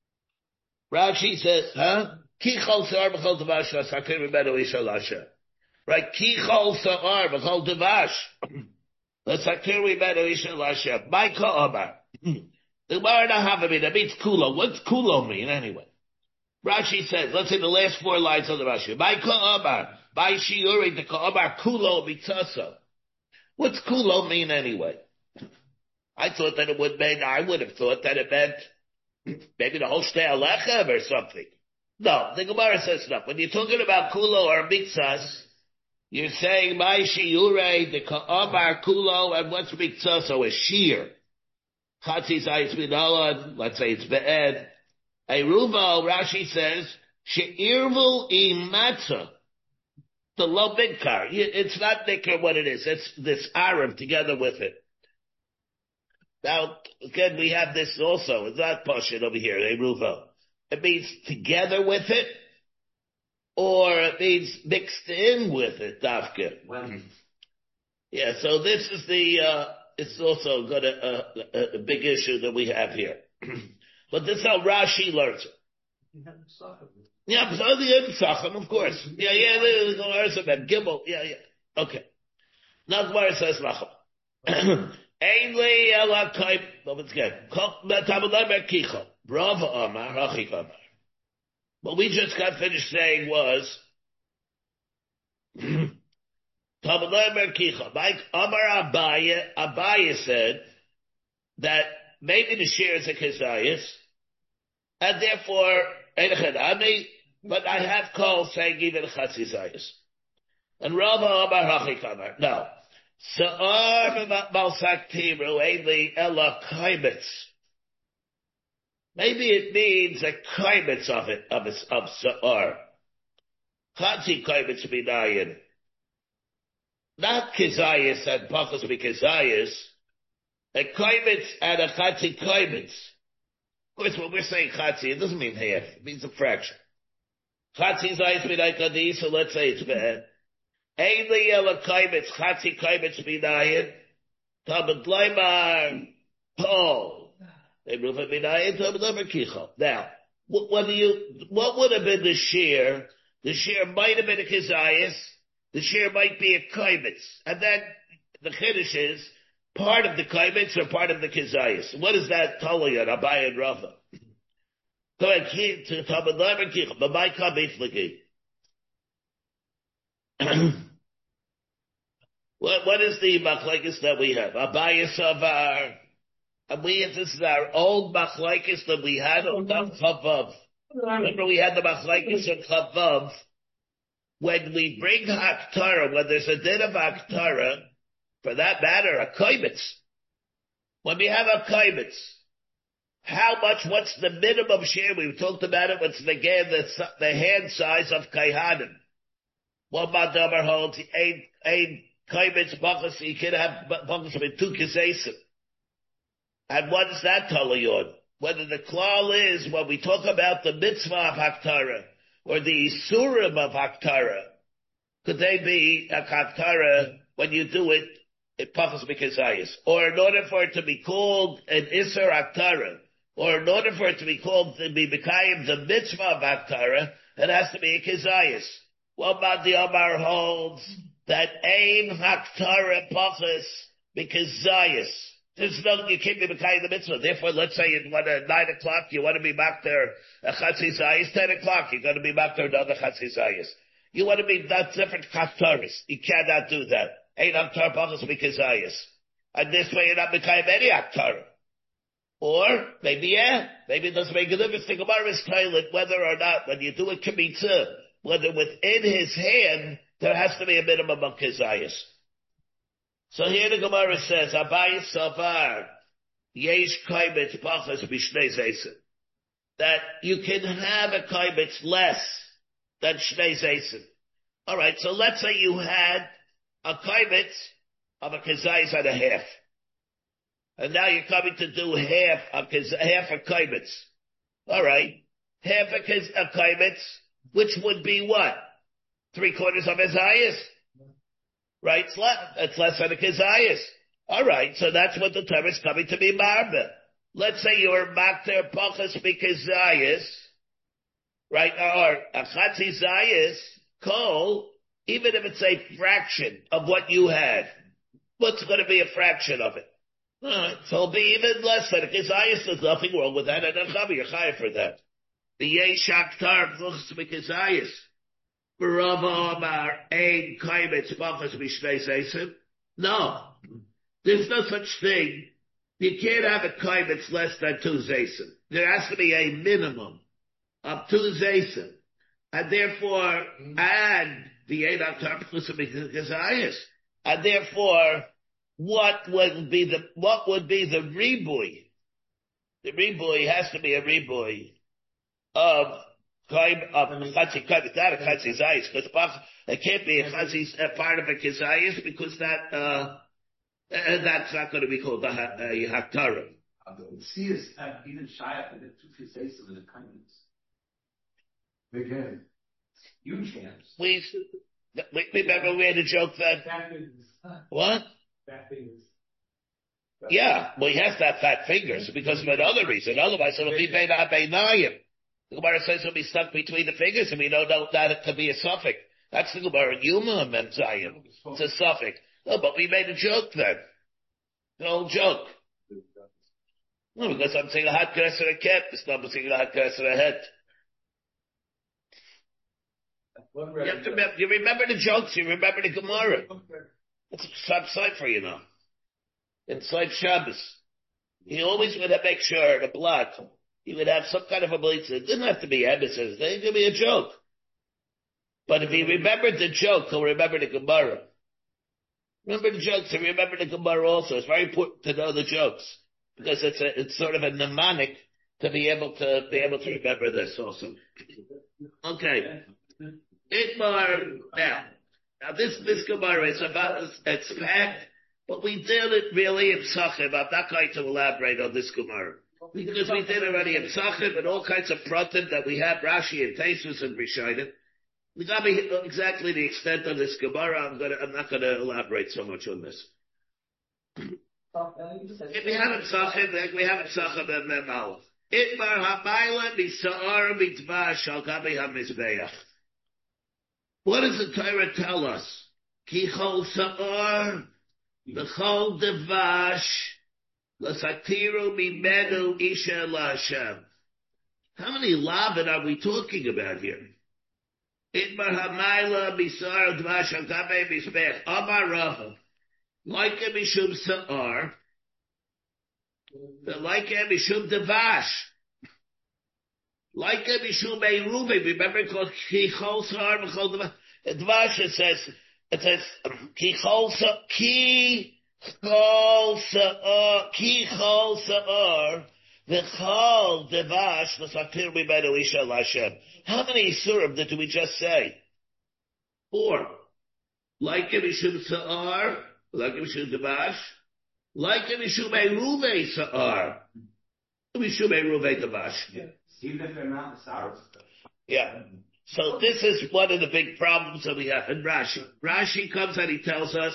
[SPEAKER 2] Rashi says, huh? Kichol sa'ar b'chol devash sakir b'medu isha l'Hashem. Right? Kichol sa'ar b'chol devash. L'sakir b'medu isha l'Hashem. My ka'amar. The word Havamina means kulo. What's kulo mean anyway? Rashi says, let's say the last four lines of the Rashi. My ka'amar. My shiuri, the ka'amar kulo mitzasa. What's kulo mean anyway? I thought that it would mean, I would have thought that it meant maybe the whole Shtei Alechem or something. No, the Gemara says no. When you're talking about kulo or mitzas, you're saying my shiure, the ka'amar kulo, and what's mitzas, so a shear. Chatzi zayis b'nalad, let's say it's be'ed. A ruval, Rashi says, she'irvu imatza. The lo bigkar. It's not nikar what it is. It's this aram together with it. Now, again, we have this also. It's not Pashut over here, Eruva. It means together with it, or it means mixed in with it, Dafka.
[SPEAKER 5] When?
[SPEAKER 2] Yeah, so this is the, uh, it's also got a, a, a big issue that we have here. But this is how Rashi learns it. Yeah, but the Sachem, of course. Yeah, yeah, the Gemara says Gimel. Yeah, yeah. Okay. Now Gemara says Lachem. Ainli ela type, but it's good. Brava Amar, Rachik Amar. What we just got finished saying was, Talmud Leimar Kicha. Like Amar Abaye, Abaye said that maybe the share is a kezayis, and therefore, but I have called saying even chatzi zayis. And Rava Amar Rachik Amar. No. Sa'ar b'mal saktiru eili ela kaimitz. Maybe it means a kaimitz of it, of, of sa'ar. Chatzi kaimitz binayin. Not kizayis and pachos b'kizayis. A kaimitz and a chatzi kaimitz. Of course, when we're saying chatzi, it doesn't mean half. It means a fraction. Chatzi zayis b'nai kadi, so let's say it's bad. Ein li yela kaimitz, chatzi kaimitz binayin. Tabed leimar, Paul. Now, what do you, what would have been the share? The share might have been a kizayis. The share might be a kaimitz. And then the chiddush is part of the kaimitz or part of the kizayis. What is that totally on Abai and Rava? Go ahead, to Tabed leimar kicha, but my kabif lagi. What, what is the machlekes that we have? Abai Savar. And we, this is our old machlekes that we had on Chavav. Remember we had the machlekes on Chavav. When we bring Haktara, when there's a din of Haktara, for that matter, a kaimitz. When we have a kaimitz, how much, what's the minimum share? We've talked about it, what's again the, the hand size of Kaihanim. One Madabar holds, eight, eight kaimitz bachas, you can have bachas with two kisesim. And what is that totally on? Whether the klal is, when we talk about the mitzvah of Haktara, or the isurim of Haktara, could they be a Haktara when you do it, it pachas b'kezayis? Or in order for it to be called an Isser Haktara, or in order for it to be called, to be B'kayim, the mitzvah of Haktara, it has to be a kezayis. Well, Madi Amar holds that ein Haktara pachas b'kezayis. There's no, you can't be B'kayim the mitzvah. Therefore, let's say you want at nine o'clock, you want to be back there a Chatzi Zayis, ten o'clock, you're going to be back there another Chatzi Zayis. You want to be, that's different Haftaris. You cannot do that. Ain't Haftar Pachas B'Kezayis. And this way you're not B'kayim any Haftar. Or, maybe yeah, maybe it doesn't make a difference. The Gemara is silent whether or not, when you do a Kibbutz, whether within his hand, there has to be a minimum of Kezayis. So here the Gemara says, Abai Savar, Yesh Kaimitz Pachas B'Shnei Zaysim. That you can have a Kaimitz less than Shnei Zaysim. Alright, so let's say you had a Kaimitz of a Kezayis and a half. And now you're coming to do half a, half a Kaimitz. Alright, half a, a Kaimitz, which would be what? Three quarters of a Zayis? Right? It's less, it's less than a Kezayis. Alright, so that's what the term is coming to be marba. Let's say you're Makter Pachas B'Kezayis, right? Or a Chatzi Zayis, Kol, even if it's a fraction of what you had. What's going to be a fraction of it? Alright, so it'll be even less than a Kezayis. There's nothing wrong with that, and then you're chayav for that. The Yesh Haktar Pachas B'Kezayis. No, there's no such thing. You can't have a kaimitz less than two zaysim. There has to be a minimum of two zaysim, and therefore, and the eidah tarpus of Kezayis, and therefore, what would be the what would be the ribui? The ribui has to be a ribui of Kaim of Chatzi Kaim, not a Chatzi Zayis, because it can't be a Chatzi a part of a Kezayis because that uh, uh, that's not going to be called a Haktara.
[SPEAKER 5] See, is even shy after the two Kezayis of the kindness.
[SPEAKER 3] Big hand.
[SPEAKER 5] Huge hands.
[SPEAKER 2] We, we remember we had a joke that what?
[SPEAKER 3] Fat fingers.
[SPEAKER 2] Yeah, well, he has to have fat fingers because of another reason. Otherwise, it'll be Bein HaBeinayim. The Gemara says it'll be stuck between the fingers, and we don't know that it could be a suffix. That's the Gemara in Yuma and Memzayim. It's a suffix. No, but we made a joke then. An old joke. No, because I'm saying a hot grass or a cat. It's not saying a hot grass or a head. You have to remember, you remember the jokes, you remember the Gemara. It's a sub cipher, you know. In Sleip Shabbos. He always would have make sure the blood. He would have some kind of a blitz. It didn't have to be emissaries. It could be a joke. But if he remembered the joke, he'll remember the Gemara. Remember the jokes and remember the Gemara also. It's very important to know the jokes. Because it's a, it's sort of a mnemonic to be able to be able to remember this also. Okay. Itmar, now, now this, this Gemara is about, it's fact, but we did it really in Psachim. I'm not going to elaborate on this Gemara. Because we did already in Psachim and all kinds of pratim that we have, Rashi and Taisus and Rishonim. We got me exactly the extent of this Gemara. I'm gonna, I'm not gonna elaborate so much on this. If we have it Psachim, we have it Psachim and then Aleph. Itmar ha'mayla misa'ar mitvash al gabi ha'mizbeach. What does the Torah tell us? Ki chol sa'ar, v'chol devash, l'satiru mimenu isha la'ashem. How many lavin are we talking about here? Itmar ha'mayla misa'ar devash al gabi ha'mizbeach. Amar Rava. Like a mishum sa'ar, like a mishum devash, like a mishum eiruvi. Remember, it called ki chol sa'ar v'chol devash. Devash, it says, it says ki chol sa'ar, ki chol sa'ar, ki chol sa'ar v'chol devash l'satir mimenu isha l'Hashem. How many surim did we just say? Four. Like a mishum sa'ar. Like a mishum devash, like a mishum eiruve sa'ar, mishum eiruve devash.
[SPEAKER 5] Even if they're not the sour.
[SPEAKER 2] Yeah. So this is one of the big problems that we have in Rashi. Rashi comes and he tells us,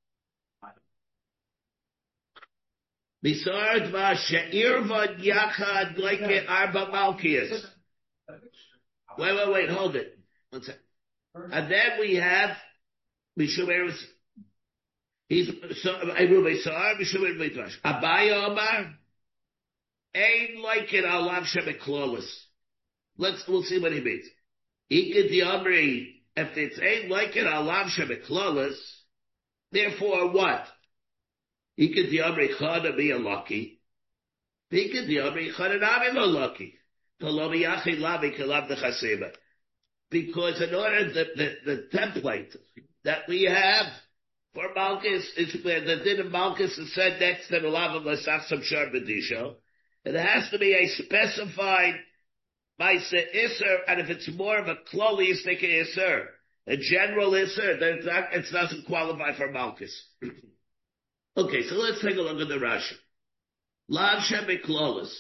[SPEAKER 2] Misar dvash she'irvad yachad like arba malkias. Wait, wait, wait, hold it. One second. And then we have mishum eiruve. He's Eiruve Sa'ar, Mishum Eiruve Dvash. Abaya Omar, ain't like it alav shebeklalis. Let's, we'll see what he means. Ikid the Amri, if it's ain't like it alav shebeklalis, therefore what? Ikid the Amri chada be a lucky. Ikid the Amri chada nami lo lucky. Tolomi yachi lavi kelav the chaseba. Because in order, the, the, the template that we have for Malchus, is where the din of Malchus is said next to the lav of Lasachsam Shar B'disho. It has to be a specified Maisa Isser, and if it's more of a Klolistic Isser, a general Isser, then it's not, it doesn't qualify for Malchus. Okay, so let's take a look at the Rashi. Lav Shebe Klolis.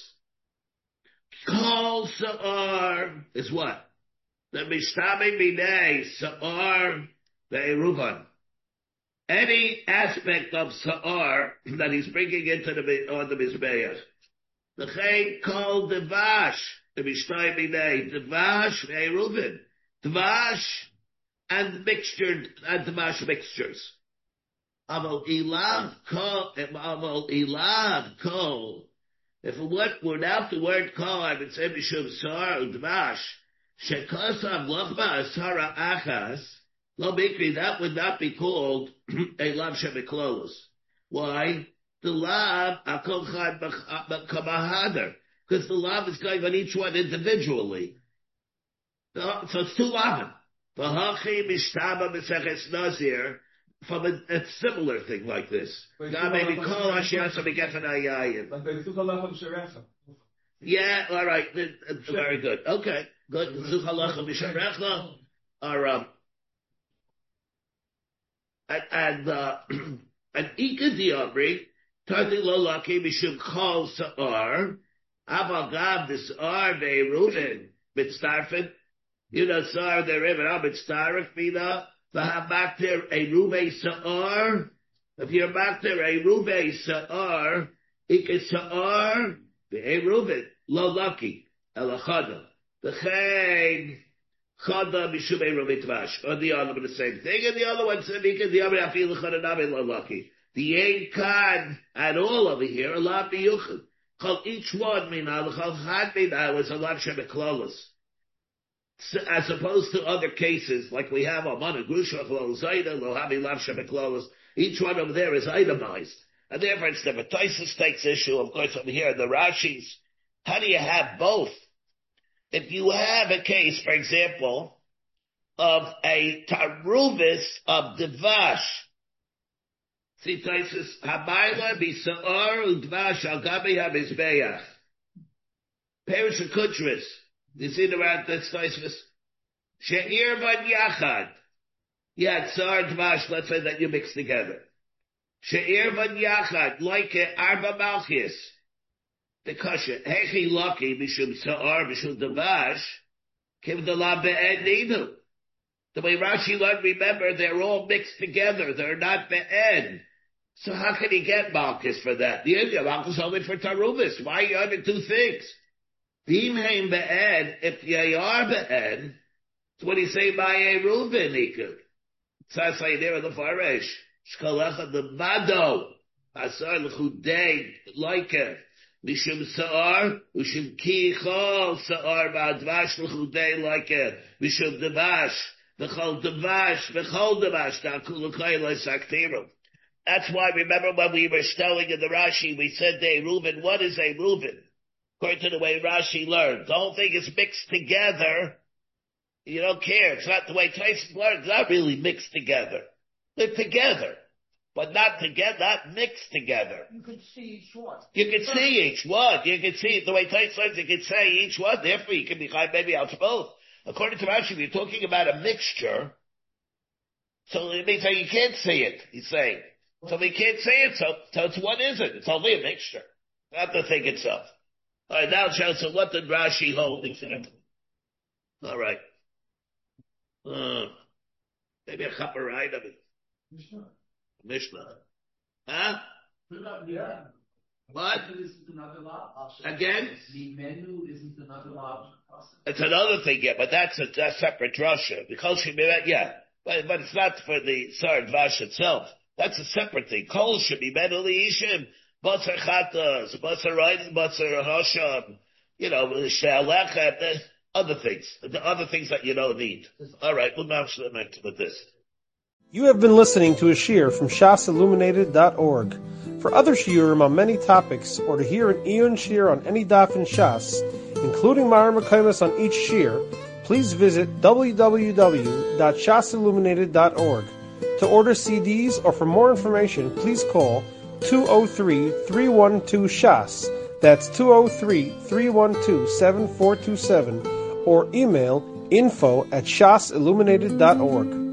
[SPEAKER 2] Kol Sa'ar is what? The Mishtame Minei Sa'ar Ve'eruvan. Any aspect of Sa'ar that he's bringing into the, on the Mizbeach. The Chain called Devash, the Mishnah Minei, Devash, Ve'eruvin. Devash and mixture, and Devash mixtures. Amal Ilav Kol, Amal Ilav Kol. If it were without the word Kol, I would say Mishum Sa'ar, Devash. Shekasav Lachma Asara Achas. Lo Bikri, that would not be called a lav shebeklolos. Why? The lav akol chad kabahadar, because the lav is going on each one individually. So it's two lavim. V'hachi mishtaba b'seches nazir, from a, a similar thing like this. God maybe call Hashem so we get an ayayin. Yeah, all right, very good. Okay, good. Zuchalachem b'sharecha are um. And, and, uh, and Ika Diabri, Tati Lolaki, Mishum Chol Sa'ar, Abagav, this Ar, Beiruvin, Mitzarfin, you know, Sa'ar, the river, Mitzarif, Mina, Vahabakter, a Ruve Sa'ar, if you're back there, a Ruve Sa'ar, Ika Sa'ar, Beiruvin, Lolaki, Elachada, the Chain, Chada Mishum Eiruv Mitvash, or the other, but the same thing, and the other one said, because the other Afil Chada Nabi Lalaki. The Ein Kad and all over here, a lot biyuchad. Chol each one mina, the Chol Chad mina was a lot shebeklalos. As opposed to other cases, like we have Amana Grusha, Lo Zayda, Lo Habi Lav shebeklalos. Each one over there is itemized. And therefore it's the B'taisus takes issue, of course, over here, the Rashis. How do you have both? If you have a case, for example, of a taruvis of devash, see, Taisus, habayla bisa'ar udvash al gabi habizbeach. Perish Kutris. You see the around this Tosfos? She'ir van Yachad. Yeah, Tsar Dvash, let's say that you mix together. She'ir van Yachad, like Arba Malchis. The Kasha, Hechi Lucky, Mishum Tsar, Mishum Dvash, Kim the La Be'ed Ninu. The way Rashi learned, remember, they're all mixed together. They're not Be'ed. So how can he get Malchus for that? The India Malchus only for Taruvis. Why are you under two things? Bimheim Be'ed, if they are Be'ed, it's what he say by a Reuben, he could. Tzad Sayideh the Faresh. Shkalecha the Vado. Asar l'chudei, like it. Mishum Sa'ar, Mishum Kichol Sa'ar Ba'advash l'chudei, like it. Mishum Devash, V'chol Devash, V'chol Devash, Ta'kul l'kayla Saktiru. That's why, remember when we were studying in the Rashi, we said a Reuben, what is a Reuben? According to the way Rashi learned. The whole thing is mixed together. You don't care. It's not the way Tyson learned. It's not really mixed together. They're together. But not together, not mixed together.
[SPEAKER 4] You can see each one.
[SPEAKER 2] You can see each one. You can see, the way Tyson learns, you can say each one. Therefore, you can be high maybe out to both. According to Rashi, we're talking about a mixture. So it means that you can't see it, he's saying. So we can't say it, so, so it's what is it? It's only a mixture. Not the thing itself. Alright, now show, so what did Rashi hold exactly? Alright. Uh, maybe a couple right of it.
[SPEAKER 5] Mishnah.
[SPEAKER 2] Mishnah. Huh?
[SPEAKER 5] Yeah.
[SPEAKER 2] What?
[SPEAKER 5] Isn't another law.
[SPEAKER 2] Again?
[SPEAKER 5] The menu isn't another law.
[SPEAKER 2] It's another thing, yeah, but that's a, a separate drasha. Because she made yeah. But, but it's not for the Sar Dvash itself. That's a separate thing. Kol should be mentally ishim, basar chatas, basar riding, basar hasham, you know, shalachat, other things, the other things that you don't need. All right, we'll now connect with this.
[SPEAKER 1] You have been listening to a shiur from shas illuminated dot org. For other shiurim on many topics, or to hear an Eon shiur on any daf in Shas, including Mara Mekaymas on each shiur, please visit w w w dot shas illuminated dot org. To order C Ds or for more information, please call two oh three, three one two, S H A S. That's two oh three, three one two, seven four two seven. Or email info at shas illuminated dot org.